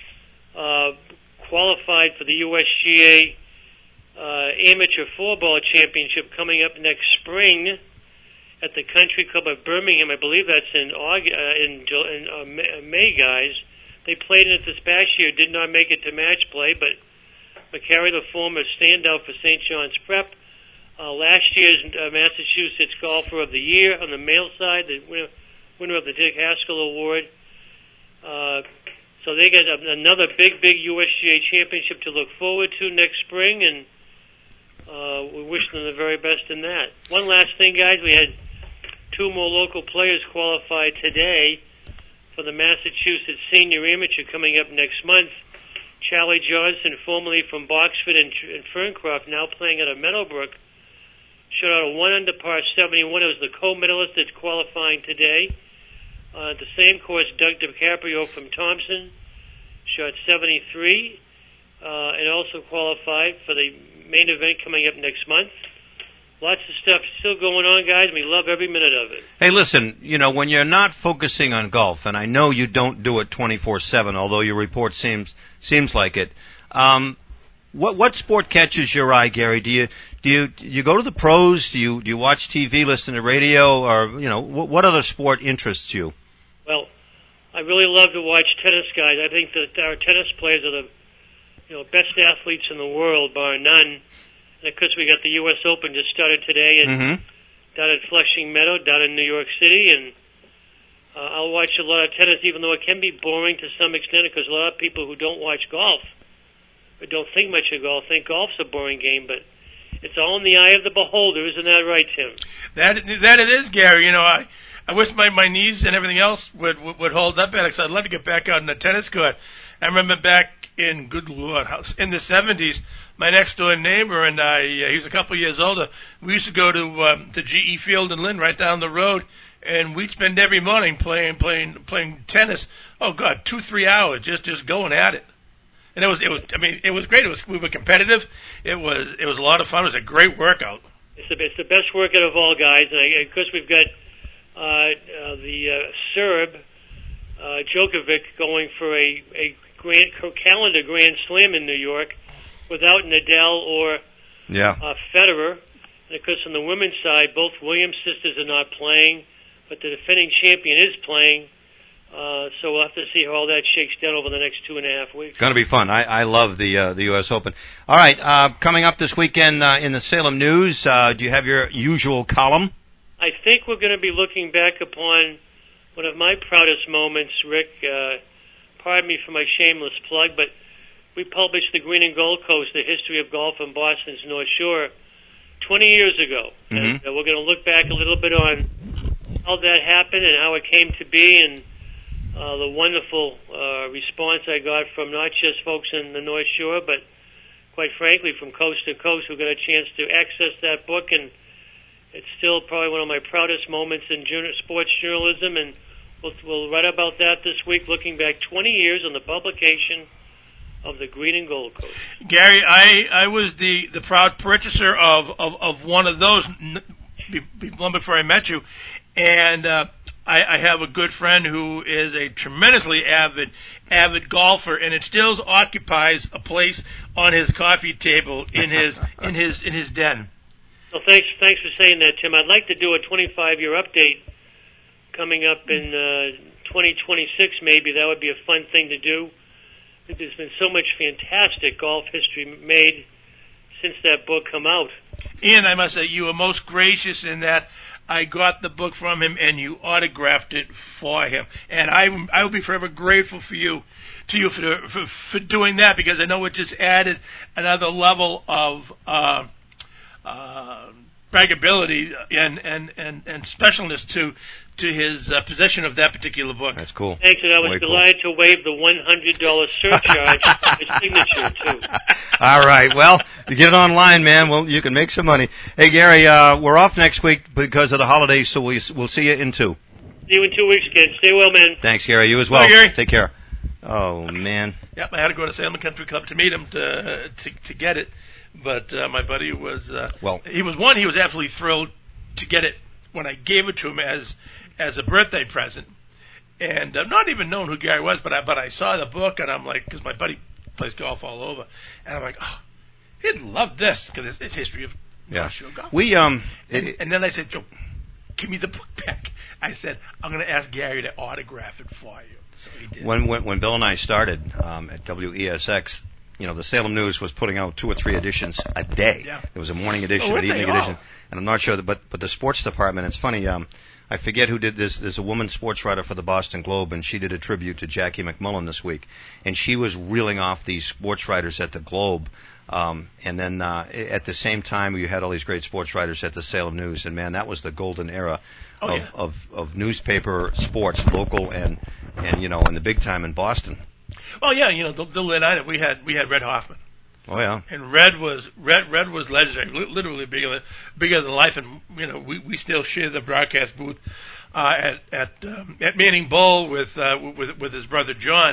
Speaker 9: uh, qualified for the U S G A uh, Amateur Floorball Championship coming up next spring at the Country Club of Birmingham. I believe that's in August, uh, in, in uh, May, guys. They played in it this past year, did not make it to match play, but McCary, the former standout for Saint John's Prep, uh, last year's uh, Massachusetts Golfer of the Year on the male side, the winner, winner of the Dick Haskell Award. Uh, so they got a, another big, big U S G A championship to look forward to next spring, and uh, we wish them the very best in that. One last thing, guys, we had two more local players qualified today for the Massachusetts Senior Amateur coming up next month. Charlie Johnson, formerly from Boxford and, and Ferncroft, now playing out of Meadowbrook, shot out a one under par seventy-one. It was the co-medalist that's qualifying today. Uh, the same course, Doug DiCaprio from Thompson shot seventy-three uh, and also qualified for the main event coming up next month. Lots of stuff still going on, guys. We love every minute of it.
Speaker 1: Hey, listen, you know, when you're not focusing on golf, and I know you don't do it twenty-four seven, although your report seems seems like it, um, what what sport catches your eye, Gary? Do you do you do you go to the pros? Do you do you watch T V, listen to radio, or you know, what, what other sport interests you?
Speaker 9: Well, I really love to watch tennis, guys. I think that our tennis players are the you know best athletes in the world, bar none. And of course, we got the U S Open just started today, and
Speaker 1: mm-hmm.
Speaker 9: down at Flushing Meadow, down in New York City, and uh, I'll watch a lot of tennis, even though it can be boring to some extent, because a lot of people who don't watch golf or don't think much of golf think golf's a boring game, but it's all in the eye of the beholder, isn't that right, Tim?
Speaker 2: That that it is, Gary. You know, I I wish my my knees and everything else would would, would hold up at it, because I'd love to get back out on the tennis court. I remember back in good Lord, in the seventies. My next door neighbor and I, uh, he was a couple of years older. We used to go to um, to G E Field in Lynn, right down the road, and we'd spend every morning playing playing playing tennis. Oh God, two three hours just just going at it. And it was it was I mean it was great. It was we were competitive. It was it was a lot of fun. It was a great workout.
Speaker 9: It's the it's the best workout of all, guys. And I, of course we've got uh, uh, the uh, Serb uh, Djokovic going for a a grand calendar Grand Slam in New York, without Nadal or
Speaker 1: yeah.
Speaker 9: uh, Federer. And of course, on the women's side, both Williams sisters are not playing, but the defending champion is playing. Uh, so we'll have to see how all that shakes down over the next two and a half weeks.
Speaker 1: Going to be fun. I, I love the uh, the U S Open. All right, uh, coming up this weekend uh, in the Salem News, uh, do you have your usual column?
Speaker 9: I think we're going to be looking back upon one of my proudest moments, Rick. Uh, pardon me for my shameless plug, but we published the Green and Gold Coast, the history of golf in Boston's North Shore, twenty years ago.
Speaker 1: Mm-hmm.
Speaker 9: And uh, we're going to look back a little bit on how that happened and how it came to be, and uh, the wonderful uh, response I got from not just folks in the North Shore, but quite frankly, from coast to coast who got a chance to access that book, and it's still probably one of my proudest moments in journal, sports journalism, and we'll, we'll write about that this week, looking back twenty years on the publication of the Green and Gold Coast.
Speaker 2: Gary, I, I was the, the proud purchaser of, of, of one of those be, be, long before I met you, and uh, I, I have a good friend who is a tremendously avid avid golfer, and it still occupies a place on his coffee table in his in his in his den.
Speaker 9: Well, thanks thanks for saying that, Tim. I'd like to do a twenty-five year update coming up in uh, twenty twenty-six. Maybe that would be a fun thing to do. There's been so much fantastic golf history made since that book come out.
Speaker 2: Ian, I must say, you were most gracious in that I got the book from him and you autographed it for him. And I, I will be forever grateful for you, to you for, for, for doing that, because I know it just added another level of uh, uh, braggability and, and, and, and specialness to to his uh, possession of that particular book.
Speaker 1: That's cool.
Speaker 9: Thanks, and I was
Speaker 1: Way
Speaker 9: delighted
Speaker 1: cool.
Speaker 9: to waive the one hundred dollars surcharge for his signature, too.
Speaker 1: All right. Well, you get it online, man. Well, you can make some money. Hey, Gary, uh, we're off next week because of the holidays, so we, we'll see you in two.
Speaker 9: See you in two weeks, kids. Stay well, man.
Speaker 1: Thanks, Gary. You as well.
Speaker 2: Bye, Gary.
Speaker 1: Take care. Oh, man.
Speaker 2: Yep, I had to go to Salem Country Club to meet him to uh, to, to get it. But uh, my buddy was, uh,
Speaker 1: well,
Speaker 2: he was one, he was absolutely thrilled to get it when I gave it to him as as a birthday present. And I'm not even knowing who Gary was, but I, but I saw the book, and I'm like, because my buddy plays golf all over, and I'm like, oh, he'd love this, because it's, it's history of
Speaker 1: yeah.
Speaker 2: North Shore golf.
Speaker 1: We, um,
Speaker 2: and,
Speaker 1: it,
Speaker 2: and then I said, Joe, give me the book back. I said, I'm going to ask Gary to autograph it for you. So he did.
Speaker 1: When, when, when Bill and I started um, at W E S X, you know, the Salem News was putting out two or three editions a day.
Speaker 2: Yeah.
Speaker 1: There was a morning edition,
Speaker 2: oh,
Speaker 1: an evening
Speaker 2: all?
Speaker 1: edition, and I'm not sure, that, but but the sports department, it's funny, um, I forget who did this. There's a woman sports writer for the Boston Globe, and she did a tribute to Jackie McMullen this week, and she was reeling off these sports writers at the Globe, um, and then uh, at the same time, you had all these great sports writers at the Salem News, and man, that was the golden era
Speaker 2: oh,
Speaker 1: of,
Speaker 2: yeah.
Speaker 1: of of newspaper sports, local and and you know, in the big time in Boston.
Speaker 2: Well, yeah, you know, the, the lit item, we had we had Red Hoffman.
Speaker 1: Oh yeah,
Speaker 2: and Red was Red Red was legendary, literally bigger bigger than life, and you know we, we still share the broadcast booth uh, at at um, at Manning Bowl with uh, with with his brother John,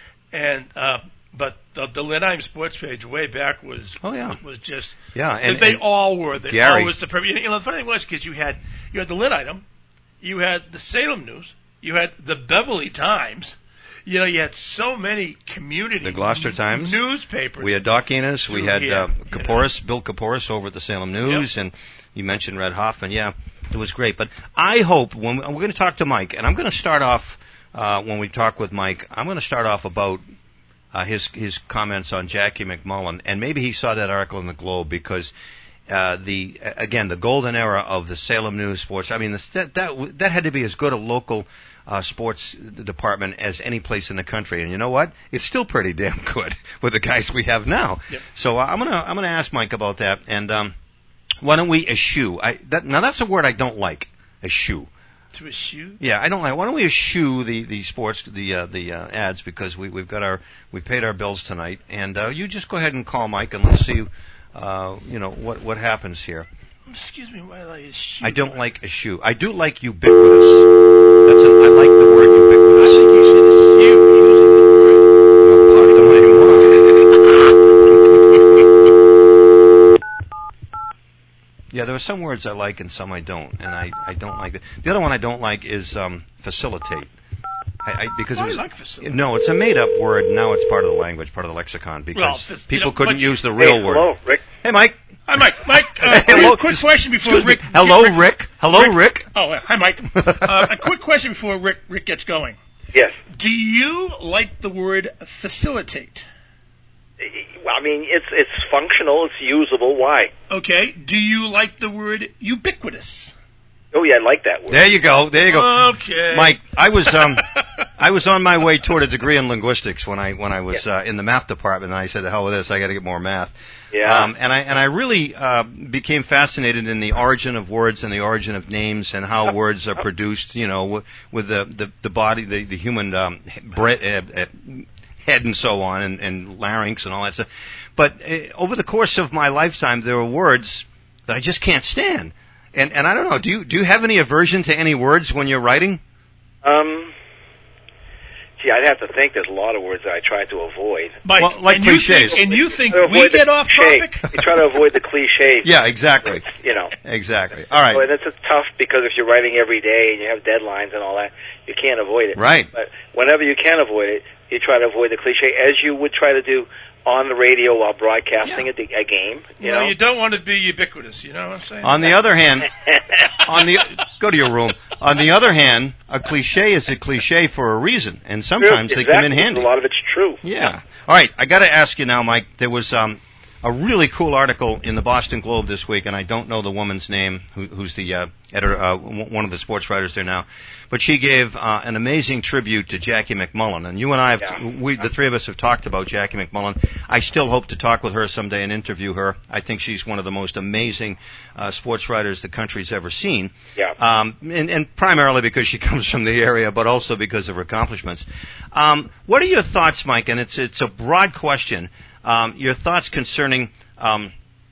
Speaker 2: and uh, but the, the Lit-Im sports page way back was
Speaker 1: oh yeah
Speaker 2: was just
Speaker 1: yeah, and
Speaker 2: they
Speaker 1: and
Speaker 2: all were they
Speaker 1: Gary,
Speaker 2: all was the perfect. You know the funny thing was because you had you had the Lit Item, you had the Salem News, you had the Beverly Times. You know, you had so many community
Speaker 1: the Gloucester Times
Speaker 2: newspapers.
Speaker 1: We had Doc Enos. We had
Speaker 2: yeah,
Speaker 1: uh, Kaporis, Bill Kaporis over at the Salem News, yep. and you mentioned Red Hoffman. Yeah, it was great. But I hope when we, we're going to talk to Mike, and I'm going to start off uh, when we talk with Mike. I'm going to start off about uh, his his comments on Jackie McMullen, and maybe he saw that article in the Globe because. Uh, the again the golden era of the Salem News sports. I mean, the, that that that had to be as good a local uh, sports department as any place in the country. And you know what? It's still pretty damn good with the guys we have now.
Speaker 2: Yep.
Speaker 1: So uh, I'm gonna I'm gonna ask Mike about that. And um, why don't we eschew? I that now that's a word I don't like. Eschew.
Speaker 2: To eschew?
Speaker 1: Yeah, I don't like. Why don't we eschew the the sports the uh, the uh, ads because we we've got our we paid our bills tonight. And uh, you just go ahead and call Mike and let's see. Uh, you know, what what happens here.
Speaker 2: Excuse me, while I eschew.
Speaker 1: I don't like eschew. I do like ubiquitous. That's a, I like the word ubiquitous.
Speaker 2: I think you should eschew using the word.
Speaker 1: Well, pardon anymore. Yeah, there are some words I like and some I don't, and I, I don't like it. The other one I don't like is um, facilitate. I, I, because
Speaker 2: well,
Speaker 1: it was,
Speaker 2: I like facilitate.
Speaker 1: No, it's a made-up word. Now it's part of the language, part of the lexicon, because
Speaker 2: well,
Speaker 1: people
Speaker 2: you know,
Speaker 1: couldn't
Speaker 2: but,
Speaker 1: use the real
Speaker 6: hey,
Speaker 1: word.
Speaker 6: Hello, Rick.
Speaker 1: Hey, Mike.
Speaker 2: Hi, Mike. Mike, uh,
Speaker 1: hello.
Speaker 2: quick question before Rick.
Speaker 1: Hello,
Speaker 2: Rick.
Speaker 1: Rick. Hello, Rick.
Speaker 2: Rick. Oh, uh, hi, Mike. uh, a quick question before Rick Rick gets going.
Speaker 6: Yes.
Speaker 2: Do you like the word facilitate?
Speaker 6: I mean, it's it's functional. It's usable. Why?
Speaker 2: Okay. Do you like the word ubiquitous?
Speaker 6: Oh yeah, I like that word.
Speaker 1: There you go. There you go.
Speaker 2: Okay.
Speaker 1: Mike, I was um I was on my way toward a degree in linguistics when I when I was
Speaker 6: yeah.
Speaker 1: uh, in the math department, and I said, "The hell with this! I got to get more math."
Speaker 6: Yeah.
Speaker 1: Um, and I and I really uh, became fascinated in the origin of words and the origin of names and how words are produced. You know, with, with the, the the body, the the human um, bre- uh, uh, head and so on, and, and larynx and all that stuff. But uh, over the course of my lifetime, there were words that I just can't stand. And and I don't know. Do you do you have any aversion to any words when you're writing?
Speaker 10: Um. Gee, I'd have to think. There's a lot of words that I try to avoid.
Speaker 2: Mike,
Speaker 1: well, like
Speaker 2: and
Speaker 1: cliches.
Speaker 2: You think, and you think
Speaker 10: Try to
Speaker 2: we
Speaker 10: avoid the
Speaker 2: get off
Speaker 10: cliche.
Speaker 2: topic?
Speaker 10: You try to avoid the cliches.
Speaker 1: Yeah, exactly.
Speaker 10: You know.
Speaker 1: Exactly. All right.
Speaker 10: So, and it's it's tough because if you're writing every day and you have deadlines and all that, you can't avoid it.
Speaker 1: Right.
Speaker 10: But whenever you can avoid it, you try to avoid the cliche, as you would try to do on the radio while broadcasting
Speaker 2: Yeah.
Speaker 10: a, a game. You
Speaker 2: well,
Speaker 10: know,
Speaker 2: you don't want to be ubiquitous. You know what I'm saying?
Speaker 1: On the other hand, on the go to your room. On the other hand, a cliche is a cliche for a reason, and sometimes
Speaker 10: True,
Speaker 1: they come in
Speaker 10: exactly.
Speaker 1: handy.
Speaker 10: A lot of it's true.
Speaker 1: Yeah. All right, I got to ask you now, Mike. There was um, a really cool article in the Boston Globe this week, and I don't know the woman's name, who, who's the uh, editor, uh, w- one of the sports writers there now, but she gave uh, an amazing tribute to Jackie McMullen. And you and I, have
Speaker 10: Yeah.
Speaker 1: t- we, the three of us, have talked about Jackie McMullen. I still hope to talk with her someday and interview her. I think she's one of the most amazing uh, sports writers the country's ever seen.
Speaker 10: Yeah.
Speaker 1: Um, and, and primarily because she comes from the area, but also because of her accomplishments. Um, what are your thoughts, Mike? And it's it's a broad question. Um, your thoughts concerning um,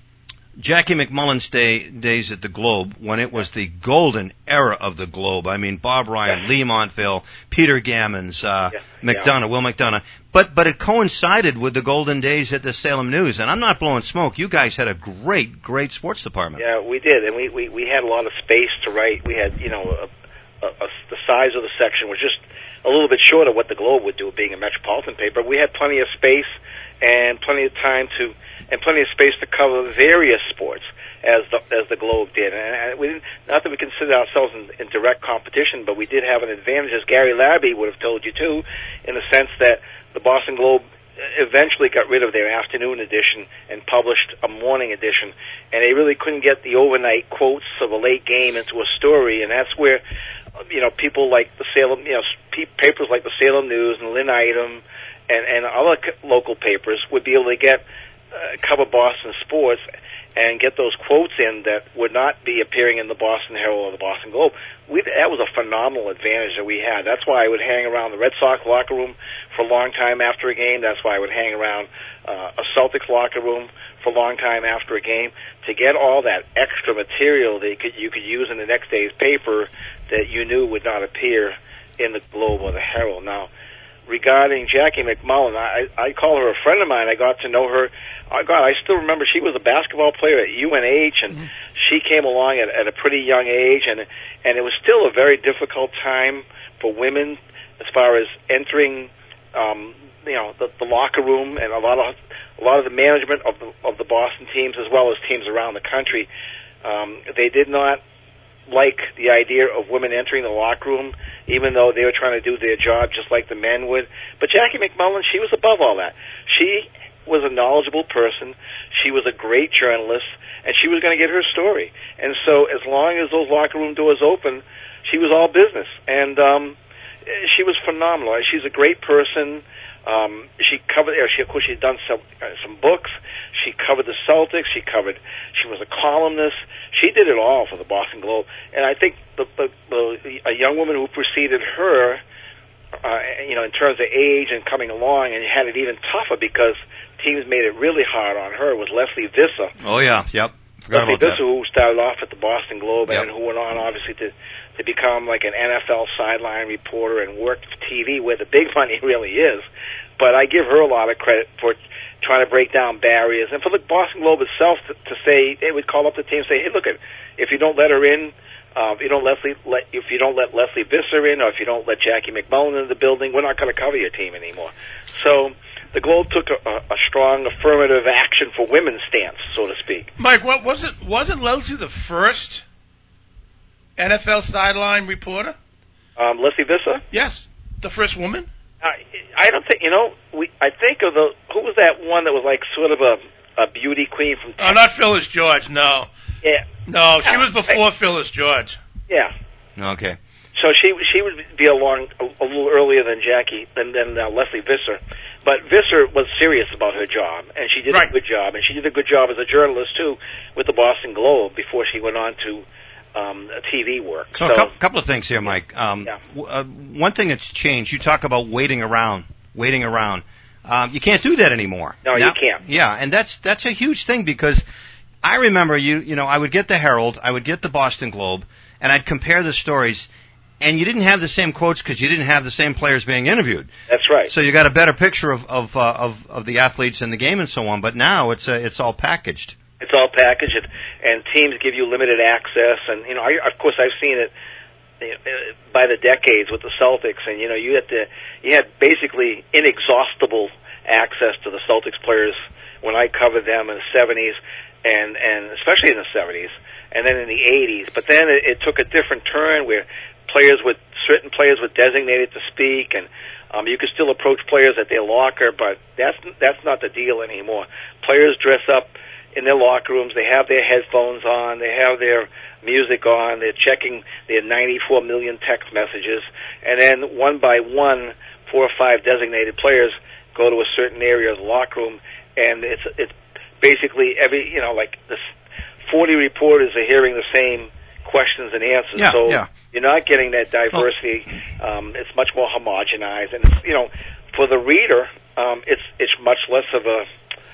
Speaker 1: Jackie McMullen's day, days at the Globe, when it was the golden era of the Globe. I mean, Bob Ryan,
Speaker 10: Yeah.
Speaker 1: Lee Montville, Peter Gammons, uh,
Speaker 10: Yeah.
Speaker 1: McDonough,
Speaker 10: Yeah.
Speaker 1: Will McDonough. But but it coincided with the golden days at the Salem News. And I'm not blowing smoke. You guys had a great, great sports department.
Speaker 10: Yeah, we did, and we, we, we had a lot of space to write. We had, you know, a, a, a, the size of the section was just a little bit short of what the Globe would do, being a metropolitan paper. We had plenty of space and plenty of time to, and plenty of space to cover various sports as the as the Globe did. And, and we didn't, not that we considered ourselves in, in direct competition, but we did have an advantage, as Gary Labby would have told you too, in the sense that the Boston Globe eventually got rid of their afternoon edition and published a morning edition, and they really couldn't get the overnight quotes of a late game into a story, and that's where, you know, people like the Salem, you know, pe- papers like the Salem News and Lynn Item and, and other c- local papers would be able to get, uh, cover Boston sports and get those quotes in that would not be appearing in the Boston Herald or the Boston Globe. We, that was a phenomenal advantage that we had. That's why I would hang around the Red Sox locker room for a long time after a game. That's why I would hang around uh, a Celtics locker room for a long time after a game to get all that extra material that you could, you could use in the next day's paper that you knew would not appear in the Globe or the Herald. Now, regarding Jackie McMullen, I, I call her a friend of mine. I got to know her. Oh, God, I still remember she was a basketball player at U N H, and mm-hmm. she came along at, at a pretty young age, and and it was still a very difficult time for women as far as entering, um, you know, the, the locker room, and a lot of a lot of the management of the of the Boston teams, as well as teams around the country. Um, they did not like the idea of women entering the locker room, even though they were trying to do their job just like the men would. But Jackie McMullen, she was above all that. She was a knowledgeable person. She was a great journalist, and she was going to get her story. And so as long as those locker room doors open, she was all business. And um, she was phenomenal. She's a great person. Um, she covered, she, of course, she'd done some, uh, some books. She covered the Celtics. She covered, she was a columnist. She did it all for the Boston Globe. And I think the, the, the, a young woman who preceded her, uh, you know, in terms of age and coming along, and had it even tougher because teams made it really hard on her, was Leslie Visser.
Speaker 1: Oh, yeah, yep. Forgot
Speaker 10: Leslie
Speaker 1: about
Speaker 10: Visser,
Speaker 1: that.
Speaker 10: who started off at the Boston Globe,
Speaker 1: Yep.
Speaker 10: and who went on, obviously, to, to become like an N F L sideline reporter and worked for T V, where the big money really is. But I give her a lot of credit for trying to break down barriers, and for the Boston Globe itself to, to say, they would call up the team and say, hey, look, if you don't let her in, uh, if you don't Leslie, let, if you don't let Leslie Visser in, or if you don't let Jackie McMullen in the building, we're not going to cover your team anymore. So the Globe took a, a, a strong affirmative action for women's stance, so to speak.
Speaker 2: Mike, what was it? Wasn't Leslie the first N F L sideline reporter?
Speaker 10: Um, Leslie Visser?
Speaker 2: Yes, the first woman.
Speaker 10: Uh, I don't think, you know, we. I think of the, who was that one that was like sort of a, a beauty queen from Texas?
Speaker 2: Oh, not Phyllis George, no.
Speaker 10: Yeah.
Speaker 2: No, she
Speaker 10: Yeah.
Speaker 2: was before
Speaker 10: I,
Speaker 2: Phyllis George.
Speaker 10: Yeah.
Speaker 1: Okay.
Speaker 10: So she she would be along a, a little earlier than Jackie, than, than uh, Leslie Visser. But Visser was serious about her job, and she did
Speaker 2: right.
Speaker 10: a good job. And she did a good job as a journalist, too, with the Boston Globe before she went on to um, T V work.
Speaker 1: So,
Speaker 10: so
Speaker 1: a couple, couple of things here, Mike. Um,
Speaker 10: yeah.
Speaker 1: w- uh, one thing that's changed, you talk about waiting around, waiting around. Um, you can't do that anymore.
Speaker 10: No,
Speaker 1: now,
Speaker 10: you can't.
Speaker 1: Yeah, and that's that's a huge thing because I remember you. You know, I would get the Herald, I would get the Boston Globe, and I'd compare the stories. And you didn't have the same quotes because you didn't have the same players being interviewed.
Speaker 10: That's right.
Speaker 1: So you got a better picture of of uh, of, of the athletes in the game and so on. But now it's uh, it's all packaged.
Speaker 10: It's all packaged, and, and teams give you limited access. And you know, I, of course, I've seen it by the decades with the Celtics. And you know, you had to you had basically inexhaustible access to the Celtics players when I covered them in the seventies, and and especially in the seventies, and then in the eighties. But then it, it took a different turn where players with certain players were designated to speak, and um, you could still approach players at their locker, but that's that's not the deal anymore. Players dress up in their locker rooms. They have their headphones on. They have their music on. They're checking their ninety-four million text messages, and then one by one, four or five designated players go to a certain area of the locker room, and it's it's basically every you know like the forty reporters are hearing the same questions and answers.
Speaker 1: Yeah,
Speaker 10: so
Speaker 1: yeah.
Speaker 10: You're not getting that diversity. Um, it's much more homogenized, and it's, you know, for the reader, um, it's it's much less of a,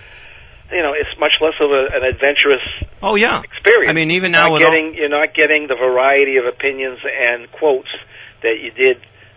Speaker 10: you know, it's much less of a, an adventurous.
Speaker 1: Oh yeah.
Speaker 10: Experience.
Speaker 1: I mean, even
Speaker 10: you're
Speaker 1: now
Speaker 10: not
Speaker 1: with
Speaker 10: getting
Speaker 1: all...
Speaker 10: you're not getting the variety of opinions and quotes that you did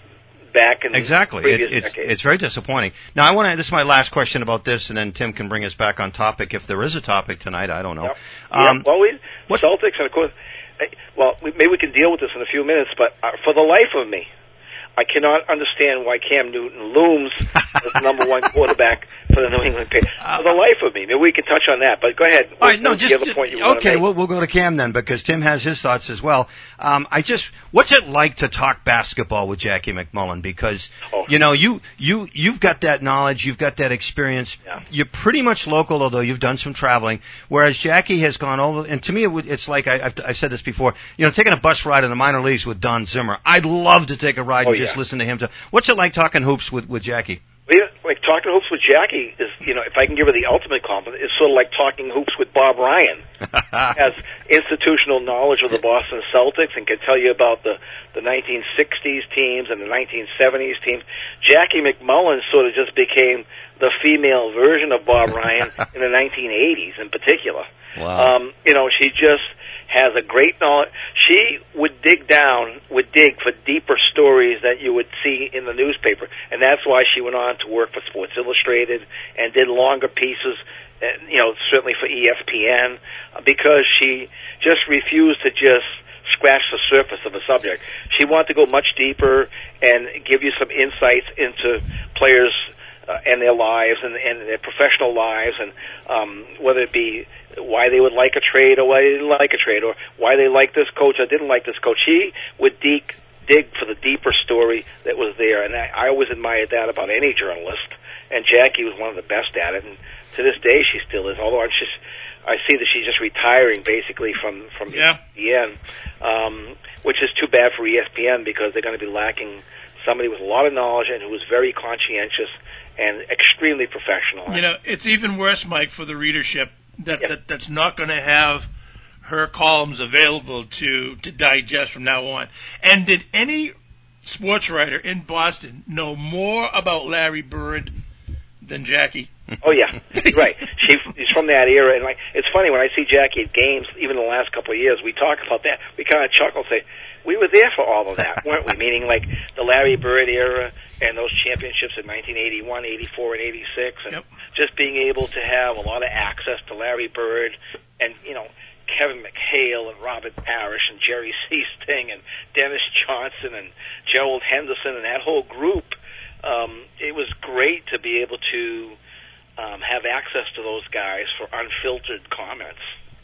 Speaker 10: back in
Speaker 1: exactly.
Speaker 10: previous
Speaker 1: it, it's,
Speaker 10: decades.
Speaker 1: it's very disappointing. Now, I want to. This is my last question about this, and then Tim can bring us back on topic if there is a topic tonight. I don't know.
Speaker 10: Yep.
Speaker 1: Um,
Speaker 10: yep. Well, we
Speaker 1: what?
Speaker 10: Celtics, and of course. Well, we, maybe we can deal with this in a few minutes, but uh, for the life of me, I cannot understand why Cam Newton looms as the number one quarterback for the New England Patriots. For the life of me, maybe we can touch on that. But go ahead.
Speaker 1: All right, no,
Speaker 10: What's
Speaker 1: just,
Speaker 10: the other point you want to
Speaker 1: okay.
Speaker 10: make?
Speaker 1: We'll we'll go to Cam then because Tim has his thoughts as well. Um, I just, what's it like to talk basketball with Jackie McMullen? Because
Speaker 10: oh.
Speaker 1: you know you you you've got that knowledge, you've got that experience.
Speaker 10: Yeah.
Speaker 1: You're pretty much local, although you've done some traveling. Whereas Jackie has gone over, and to me, it would, it's like I, I've, I've said this before. You know, taking a bus ride in the minor leagues with Don Zimmer. I'd love to take a ride
Speaker 10: Oh,
Speaker 1: and just
Speaker 10: yeah.
Speaker 1: listen to him. To, what's it like talking hoops with with Jackie?
Speaker 10: Yeah, like talking hoops with Jackie is, you know, if I can give her the ultimate compliment, it's sort of like talking hoops with Bob Ryan. Has institutional knowledge of the Boston Celtics and can tell you about the, the nineteen sixties teams and the nineteen seventies teams. Jackie McMullen sort of just became the female version of Bob Ryan in the nineteen eighties in particular.
Speaker 1: Wow.
Speaker 10: Um, you know, she just has a great knowledge. She would dig down, would dig for deeper stories that you would see in the newspaper, and that's why she went on to work for Sports Illustrated and did longer pieces, you know, certainly for E S P N, because she just refused to just scratch the surface of a subject. She wanted to go much deeper and give you some insights into players uh, and their lives and, and their professional lives, and um, whether it be why they would like a trade or why they didn't like a trade, or why they liked this coach or didn't like this coach. She would dig, dig for the deeper story that was there, and I, I always admired that about any journalist, and Jackie was one of the best at it, and to this day she still is, although I'm just, I see that she's just retiring basically from, from
Speaker 2: yeah.
Speaker 10: E S P N, um, which is too bad for E S P N because they're going to be lacking somebody with a lot of knowledge and who was very conscientious and extremely professional.
Speaker 2: You know, it's even worse, Mike, for the readership that,
Speaker 10: Yep.
Speaker 2: that that's not going to have her columns available to, to digest from now on. And did any sports writer in Boston know more about Larry Bird than Jackie?
Speaker 10: Oh yeah, right. She, she's from that era, and like it's funny when I see Jackie at games, even in the last couple of years, we talk about that. We kind of chuckle, and say we were there for all of that, weren't we? Meaning like the Larry Bird era and those championships in nineteen eighty-one, eighty-four, and eighty-six, and
Speaker 2: Yep.
Speaker 10: just being able to have a lot of access to Larry Bird and you know Kevin McHale and Robert Parrish and Jerry Seasting and Dennis Johnson and Gerald Henderson and that whole group. Um, it was great to be able to um, have access to those guys for unfiltered comments.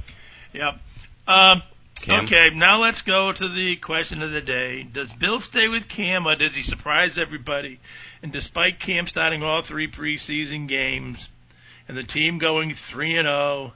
Speaker 2: Yep. Um,
Speaker 1: Cam?
Speaker 2: okay, now let's go to the question of the day. Does Bill stay with Cam, or does he surprise everybody? And despite Cam starting all three preseason games and the team going three and oh,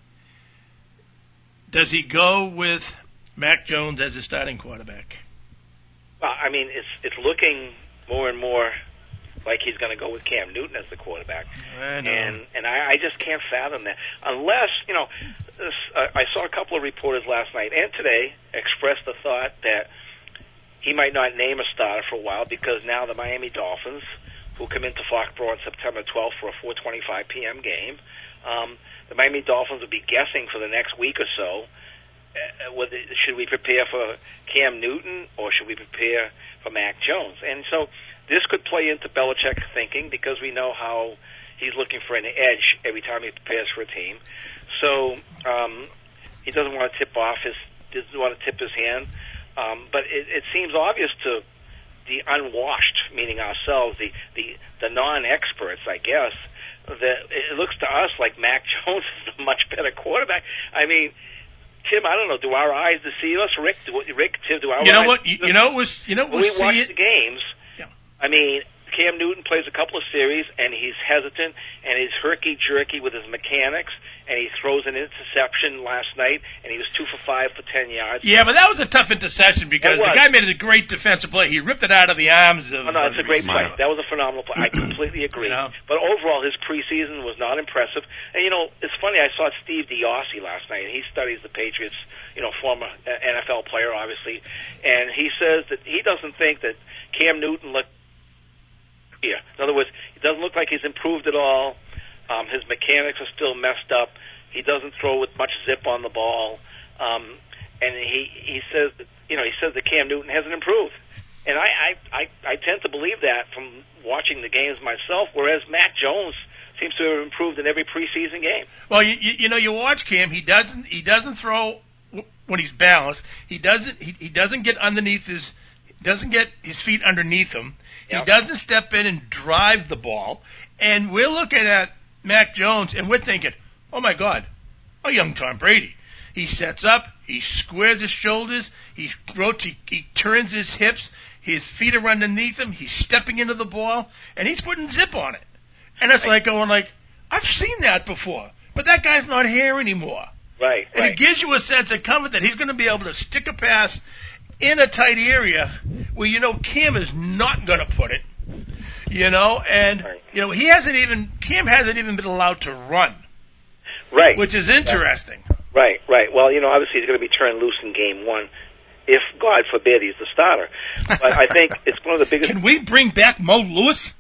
Speaker 2: does he go with Mac Jones as his starting quarterback?
Speaker 10: Well, I mean, it's it's looking more and more like he's going to go with Cam Newton as the quarterback.
Speaker 2: I know.
Speaker 10: And and I, I just can't fathom that. Unless, you know, this, uh, I saw a couple of reporters last night and today express the thought that he might not name a starter for a while because now the Miami Dolphins, who come into Foxborough on September twelfth for a four twenty-five p.m. game. Um, the Miami Dolphins will be guessing for the next week or so, uh, whether should we prepare for Cam Newton or should we prepare for Mac Jones? And so this could play into Belichick thinking, because we know how he's looking for an edge every time he prepares for a team. So um, he doesn't want to tip off his doesn't want to tip his hand. Um, but it, it seems obvious to the unwashed, meaning ourselves, the, the, the non-experts, I guess, that it looks to us like Mac Jones is a much better quarterback. I mean, Tim, I don't know, do our eyes deceive us? Rick, do, Rick, Tim, do our
Speaker 2: you know
Speaker 10: eyes
Speaker 2: what? You, you know, it was, you know,
Speaker 10: when we watch
Speaker 2: it,
Speaker 10: the games,
Speaker 2: yeah.
Speaker 10: I mean, Cam Newton plays a couple of series, and he's hesitant, and he's herky-jerky with his mechanics, and he throws an interception last night, and he was two for five for ten yards.
Speaker 2: Yeah, but that was a tough interception because the guy made a great defensive play. He ripped it out of the arms of...
Speaker 10: Oh, no, it's a great play.
Speaker 2: receiver.
Speaker 10: That was a phenomenal play. I completely agree.
Speaker 2: You know?
Speaker 10: But overall, his preseason was not impressive. And, you know, it's funny, I saw Steve Diossi last night, and he studies the Patriots, you know, former N F L player, obviously, and he says that he doesn't think that Cam Newton looked... Yeah. In other words, it doesn't look like he's improved at all. Um, his mechanics are still messed up. He doesn't throw with much zip on the ball. Um, and he, he says that, you know, he says that Cam Newton hasn't improved. And I, I, I, I tend to believe that from watching the games myself, whereas Mac Jones seems to have improved in every preseason game.
Speaker 2: Well, you, you, you know, you watch Cam, he doesn't, he doesn't throw when he's balanced. He doesn't, he, he doesn't get underneath his, doesn't get his feet underneath him. Yep. He doesn't step in and drive the ball. And we're looking at Mac Jones, and we're thinking, oh, my God, a young Tom Brady. He sets up, he squares his shoulders, he rotates, he, he turns his hips, his feet are underneath him, he's stepping into the ball, and he's putting zip on it. And it's like going like, I've seen that before, but that guy's not here anymore.
Speaker 10: Right,
Speaker 2: And
Speaker 10: right.
Speaker 2: it gives you a sense of comfort that he's going to be able to stick a pass in a tight area where you know Cam is not going to put it, you know, and,
Speaker 10: right.
Speaker 2: you know, he hasn't even, Cam hasn't even been allowed to run.
Speaker 10: Right.
Speaker 2: Which is interesting.
Speaker 10: Right, right. Well, you know, obviously he's going to be turned loose in game one, if, God forbid, he's the starter. But I think it's one of the biggest...
Speaker 2: Can we bring back Mo Lewis?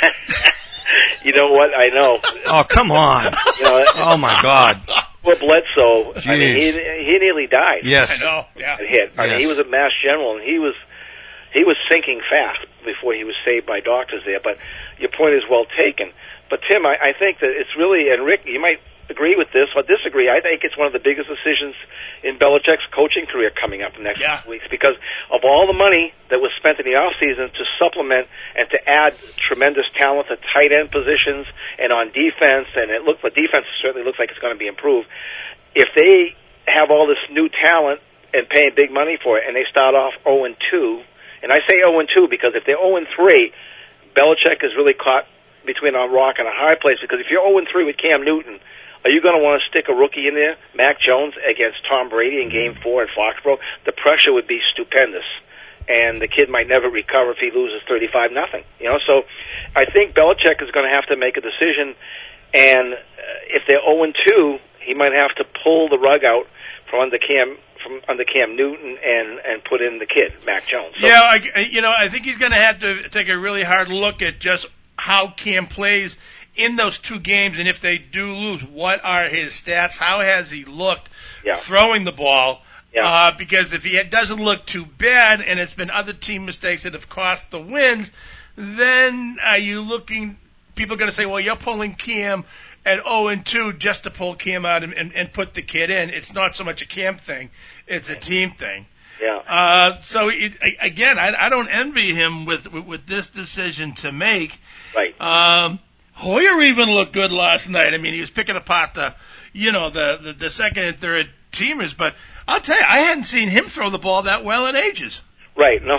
Speaker 10: You know what? I know.
Speaker 1: Oh, come on.
Speaker 10: You know,
Speaker 1: oh, my God.
Speaker 10: Poor Bledsoe.
Speaker 1: Jeez.
Speaker 10: I mean, he, he nearly died.
Speaker 1: Yes.
Speaker 2: I know, yeah.
Speaker 10: Hit. I
Speaker 1: yes.
Speaker 10: mean, he was a Mass General, and he was he was sinking fast before he was saved by doctors there. But your point is well taken. But, Tim, I, I think that it's really... And, Rick, you might... agree with this or disagree. I think it's one of the biggest decisions in Belichick's coaching career coming up in the next
Speaker 2: yeah.
Speaker 10: few weeks because of all the money that was spent in the offseason to supplement and to add tremendous talent at tight end positions and on defense, and it looks like defense certainly looks like it's going to be improved. If they have all this new talent and paying big money for it and they start off oh and two, and I say oh and two because if they're oh and three, Belichick is really caught between a rock and a hard place because if you're oh and three with Cam Newton, are you going to want to stick a rookie in there, Mac Jones, against Tom Brady in Game four at Foxborough? The pressure would be stupendous, and the kid might never recover if he loses thirty-five nothing. You know, so I think Belichick is going to have to make a decision, and uh, if they're oh and two, he might have to pull the rug out from under Cam from under Cam Newton and and put in the kid, Mac Jones. So,
Speaker 2: yeah, I, you know, I think he's going to have to take a really hard look at just how Cam plays in those two games, and if they do lose, what are his stats? How has he looked
Speaker 10: yeah.
Speaker 2: throwing the ball?
Speaker 10: Yeah.
Speaker 2: Uh, because if he doesn't look too bad, and it's been other team mistakes that have cost the wins, then are you looking? People are going to say, "Well, you're pulling Cam at oh and two just to pull Cam out and, and, and put the kid in." It's not so much a Cam thing; it's a team thing.
Speaker 10: Yeah.
Speaker 2: Uh, so it, again, I, I don't envy him with, with with this decision to make.
Speaker 10: Right.
Speaker 2: Um, Hoyer even looked good last night. I mean, he was picking apart the, you know, the, the, the second and third teamers. But I'll tell you, I hadn't seen him throw the ball that well in ages.
Speaker 10: Right. No,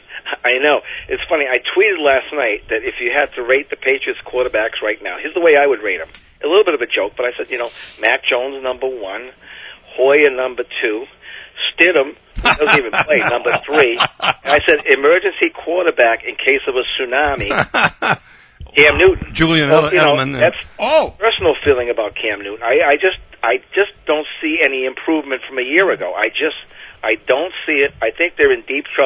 Speaker 10: I know. It's funny. I tweeted last night that if you had to rate the Patriots quarterbacks right now, here's the way I would rate them. A little bit of a joke, but I said, you know, Mac Jones number one, Hoyer number two, Stidham, who doesn't even play, number three. And I said, emergency quarterback in case of a tsunami. Cam Newton.
Speaker 1: Julian
Speaker 10: well, you know,
Speaker 1: Edelman.
Speaker 10: That's
Speaker 2: oh.
Speaker 10: personal feeling about Cam Newton. I, I just, I just don't see any improvement from a year ago. I just, I don't see it. I think they're in deep trouble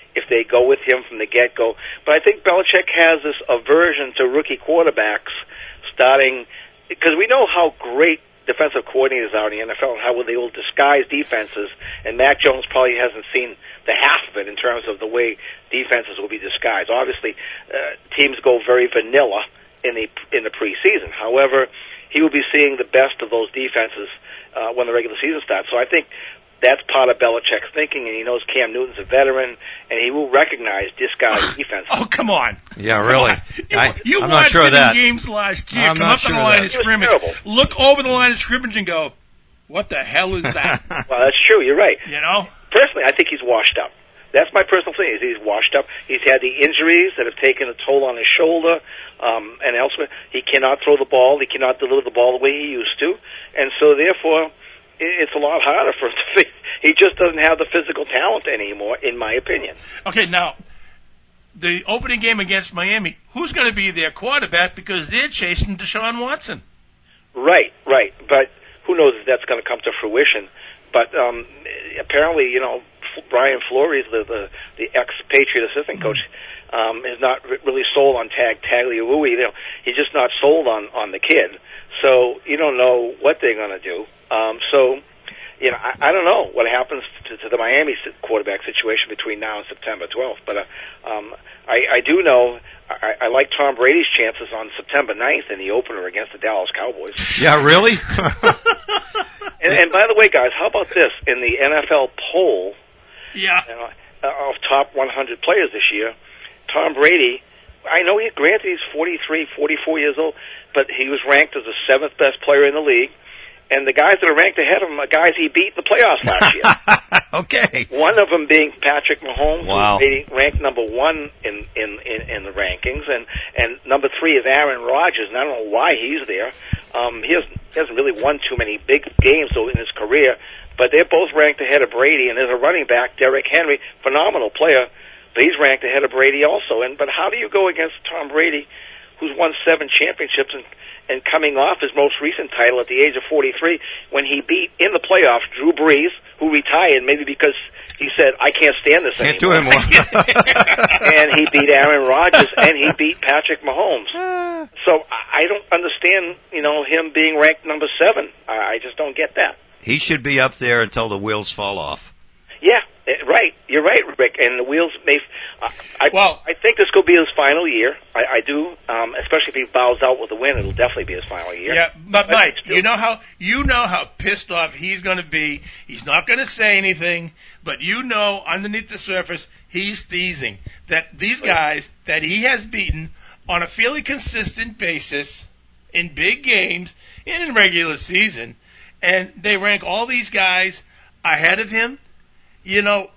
Speaker 10: if they go with him from the get-go. But I think Belichick has this aversion to rookie quarterbacks starting, because we know how great defensive coordinators are in the N F L and how they will disguise defenses, and Mac Jones probably hasn't seen the half of it in terms of the way defenses will be disguised. Obviously, uh, teams go very vanilla in the in the preseason. However, he will be seeing the best of those defenses uh, when the regular season starts. So I think that's part of Belichick's thinking, and he knows Cam Newton's a veteran, and he will recognize disguised defense.
Speaker 2: Oh, come on.
Speaker 1: Yeah, really.
Speaker 2: You,
Speaker 1: I,
Speaker 2: you
Speaker 1: I'm
Speaker 2: watched
Speaker 1: not sure
Speaker 2: it
Speaker 1: of that.
Speaker 2: in games last year.
Speaker 1: I'm
Speaker 2: Come
Speaker 1: not
Speaker 2: up
Speaker 1: sure
Speaker 2: on the
Speaker 1: of
Speaker 2: line
Speaker 1: that.
Speaker 2: of scrimmage.
Speaker 10: Terrible.
Speaker 2: Look over the line of scrimmage and go, what the hell is that?
Speaker 10: Well, that's true. You're right.
Speaker 2: You know?
Speaker 10: Personally, I think he's washed up. That's my personal thing. Is he's washed up. He's had the injuries that have taken a toll on his shoulder um, and elsewhere. He cannot throw the ball. He cannot deliver the ball the way he used to, and so therefore, it's a lot harder for him to. He just doesn't have the physical talent anymore, in my opinion.
Speaker 2: Okay, now, the opening game against Miami, who's going to be their quarterback because they're chasing Deshaun Watson?
Speaker 10: Right, right. But who knows if that's going to come to fruition. But um, apparently, you know, Brian Flores, the, the, the ex-Patriot assistant coach, um, is not r- really sold on Tag Tagliabue. You know, he's just not sold on, on the kid. So you don't know what they're going to do. Um, so... You know, I, I don't know what happens to, to the Miami quarterback situation between now and September twelfth, but uh, um, I, I do know I, I like Tom Brady's chances on September ninth in the opener against the Dallas Cowboys.
Speaker 1: Yeah, really?
Speaker 10: and, and by the way, guys, how about this? In the N F L poll
Speaker 2: yeah.
Speaker 10: uh, of top one hundred players this year, Tom Brady, I know he granted he's forty-three, forty-four years old, but he was ranked as the seventh best player in the league. And the guys that are ranked ahead of him are guys he beat in the playoffs last year.
Speaker 1: Okay.
Speaker 10: One of them being Patrick Mahomes,
Speaker 1: wow.
Speaker 10: who's ranked number one in, in, in, in the rankings, and, and number three is Aaron Rodgers, and I don't know why he's there. Um, he, hasn't, he hasn't really won too many big games in his career, but they're both ranked ahead of Brady, and there's a running back, Derrick Henry, phenomenal player, but he's ranked ahead of Brady also. And But how do you go against Tom Brady, who's won seven championships and and coming off his most recent title at the age of forty-three, when he beat in the playoffs Drew Brees, who retired maybe because he said, I can't stand this
Speaker 1: can't
Speaker 10: anymore.
Speaker 1: Can't do it anymore.
Speaker 10: And he beat Aaron Rodgers, and he beat Patrick Mahomes. So I don't understand, you know, him being ranked number seven. I just don't get that.
Speaker 1: He should be up there until the wheels fall off.
Speaker 10: Yeah, right. You're right, Rick. And the wheels may. Uh, I,
Speaker 2: well,
Speaker 10: I think this could be his final year. I, I do, um, especially if he bows out with a win. It'll definitely be his final year.
Speaker 2: Yeah, but, but Mike, still, you know how you know how pissed off he's going to be. He's not going to say anything, but you know, underneath the surface, he's teasing that these guys that he has beaten on a fairly consistent basis in big games and in regular season, and they rank all these guys ahead of him. You know,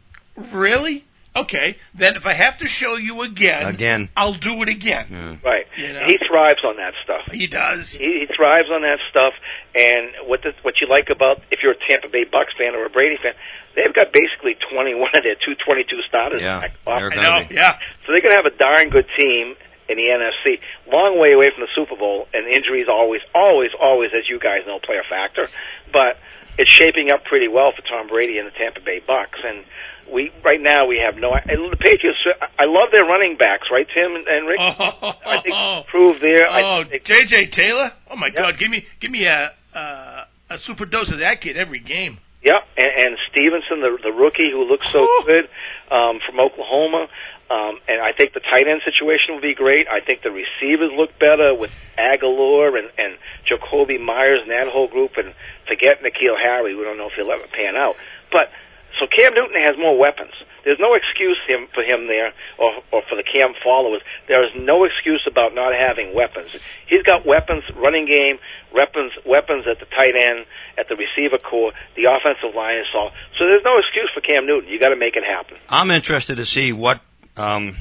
Speaker 2: really? Okay, then if I have to show you again,
Speaker 1: again.
Speaker 2: I'll do it again.
Speaker 1: Yeah.
Speaker 10: Right.
Speaker 2: You know?
Speaker 10: He thrives on that stuff.
Speaker 2: He does.
Speaker 10: He, he thrives on that stuff. And what the, what you like about, if you're a Tampa Bay Bucks fan or a Brady fan, they've got basically twenty-one of their two twenty-two starters.
Speaker 1: Yeah,
Speaker 10: back
Speaker 1: they're
Speaker 2: I know,
Speaker 1: be.
Speaker 2: yeah.
Speaker 10: So they're going to have a darn good team in the N F C. Long way away from the Super Bowl, and injuries always, always, always, as you guys know, play a factor. But it's shaping up pretty well for Tom Brady and the Tampa Bay Bucks, and we right now we have no. And the Patriots, I love their running backs, right, Tim and Rick?
Speaker 2: Oh,
Speaker 10: I think prove there.
Speaker 2: Oh,
Speaker 10: I think,
Speaker 2: J J Taylor. Oh my
Speaker 10: yep.
Speaker 2: God, give me give me a uh, a super dose of that kid every game.
Speaker 10: Yeah, and, and Stevenson, the the rookie who looks so
Speaker 2: oh.
Speaker 10: good um, from Oklahoma. Um, and I think the tight end situation will be great. I think the receivers look better with Aguilar and, and Jacoby Myers and that whole group. And forget N'Keal Harry. We don't know if he'll ever pan out. But so Cam Newton has more weapons. There's no excuse him, for him there, or, or for the Cam followers. There is no excuse about not having weapons. He's got weapons, running game, weapons, weapons at the tight end, at the receiver core, the offensive line is all. So there's no excuse for Cam Newton. You got to make it happen.
Speaker 1: I'm interested to see what um,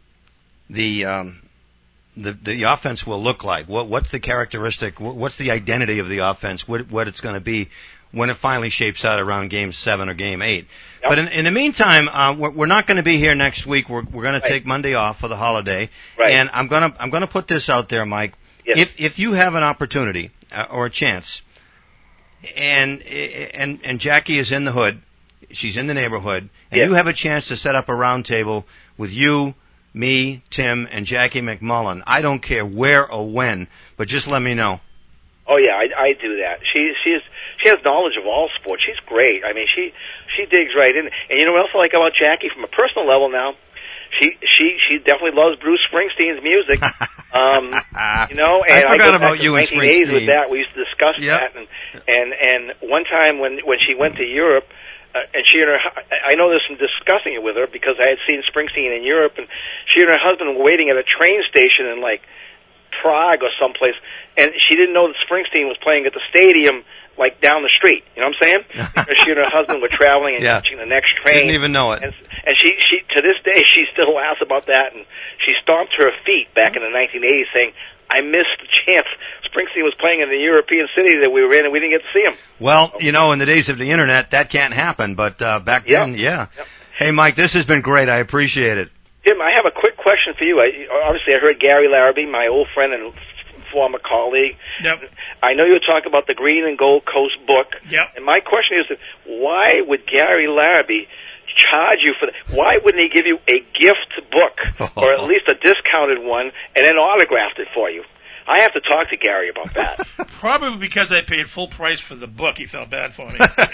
Speaker 1: the um, the the offense will look like. What what's the characteristic? What's the identity of the offense? What what it's going to be when it finally shapes out around game seven or game eight. Yep. But in, in the meantime, uh, we're, we're not going to be here next week. We're we're going right. to take Monday off for the holiday.
Speaker 10: Right.
Speaker 1: And I'm going to I'm going to put this out there, Mike.
Speaker 10: Yes.
Speaker 1: If if you have an opportunity uh, or a chance, and and and Jackie is in the hood, she's in the neighborhood, and
Speaker 10: Yeah.
Speaker 1: you have a chance to set up a round table with you, me, Tim, and Jackie McMullen. I don't care where or when, but just let me know.
Speaker 10: Oh yeah, I, I do that. She she's she has knowledge of all sports. She's great. I mean, she she digs right in. And you know what else I like about Jackie from a personal level now? She she she definitely loves Bruce Springsteen's music. Um, you know, and
Speaker 1: I forgot
Speaker 10: I go
Speaker 1: about
Speaker 10: back to
Speaker 1: you
Speaker 10: the
Speaker 1: and
Speaker 10: nineteen eighties
Speaker 1: Springsteen.
Speaker 10: with that. We used to discuss
Speaker 1: Yep.
Speaker 10: that. And and and one time when when she went to Europe. Uh, and she and her, I know this from discussing it with her because I had seen Springsteen in Europe, and she and her husband were waiting at a train station in like Prague or someplace, and she didn't know that Springsteen was playing at the stadium like down the street. You know what I'm saying? Because she and her husband were traveling and
Speaker 1: Yeah.
Speaker 10: catching the next train.
Speaker 1: Didn't even know it.
Speaker 10: And, and she, she, to this day, she still laughs about that, and she stomped her feet back in the nineteen eighties, saying, "I missed the chance. Springsteen was playing in the European city that we were in, and we didn't get to see him."
Speaker 1: Well, you know, in the days of the internet, that can't happen, but uh, back
Speaker 10: Yep.
Speaker 1: then, yeah.
Speaker 10: Yep.
Speaker 1: Hey, Mike, this has been great. I appreciate it.
Speaker 10: Tim, I have a quick question for you. I, obviously, I heard Gary Larrabee, my old friend and former colleague.
Speaker 2: Yep.
Speaker 10: I know you were talking about the Green and Gold Coast book.
Speaker 2: Yep.
Speaker 10: And my question is, why would Gary Larrabee charge you for that? Why wouldn't he give you a gift book, or at least a discounted one, and then autographed it for you? I have to talk to Gary about that.
Speaker 2: Probably because I paid full price for the book, he felt bad for me.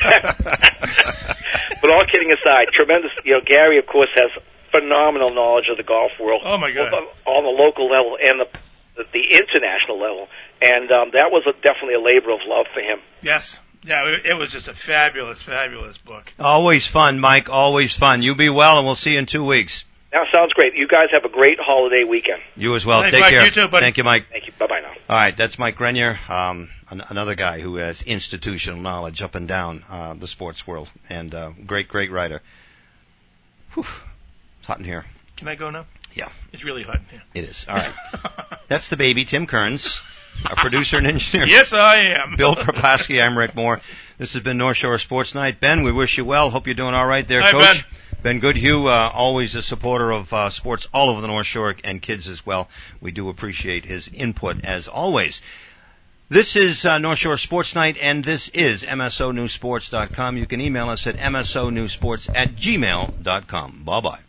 Speaker 10: But all kidding aside, tremendous. You know, Gary, of course, has phenomenal knowledge of the golf world.
Speaker 2: Oh, my God.
Speaker 10: Both on, on the local level and the the, the international level, and um, that was a, definitely a labor of love for him.
Speaker 2: Yes. Yeah, it, it was just a fabulous, fabulous book.
Speaker 1: Always fun, Mike. Always fun. You be well, and we'll see you in two weeks.
Speaker 10: Now, sounds great. You guys have a great holiday weekend.
Speaker 1: You as well.
Speaker 2: Thanks,
Speaker 1: Take
Speaker 2: Mike.
Speaker 1: care.
Speaker 2: You too, buddy.
Speaker 1: Thank you, Mike.
Speaker 10: Thank you. Bye-bye now.
Speaker 1: All right, that's Mike Grenier, um, an- another guy who has institutional knowledge up and down uh, the sports world, and uh, great, great writer. Whew. It's hot in here.
Speaker 2: Can I go now?
Speaker 1: Yeah.
Speaker 2: It's really hot in here.
Speaker 1: It is. All right. That's the baby, Tim Kearns, our producer and engineer.
Speaker 2: Yes, I am.
Speaker 1: Bill Propaski, I'm Rick Moore. This has been North Shore Sports Night. Ben, we wish you well. Hope you're doing all right there,
Speaker 2: Hi,
Speaker 1: Coach.
Speaker 2: Ben.
Speaker 1: Ben Goodhue, uh, always a supporter of uh, sports all over the North Shore and kids as well. We do appreciate his input as always. This is uh, North Shore Sports Night, and this is M S O News Sports dot com. You can email us at M S O News Sports at gmail dot com. Bye-bye.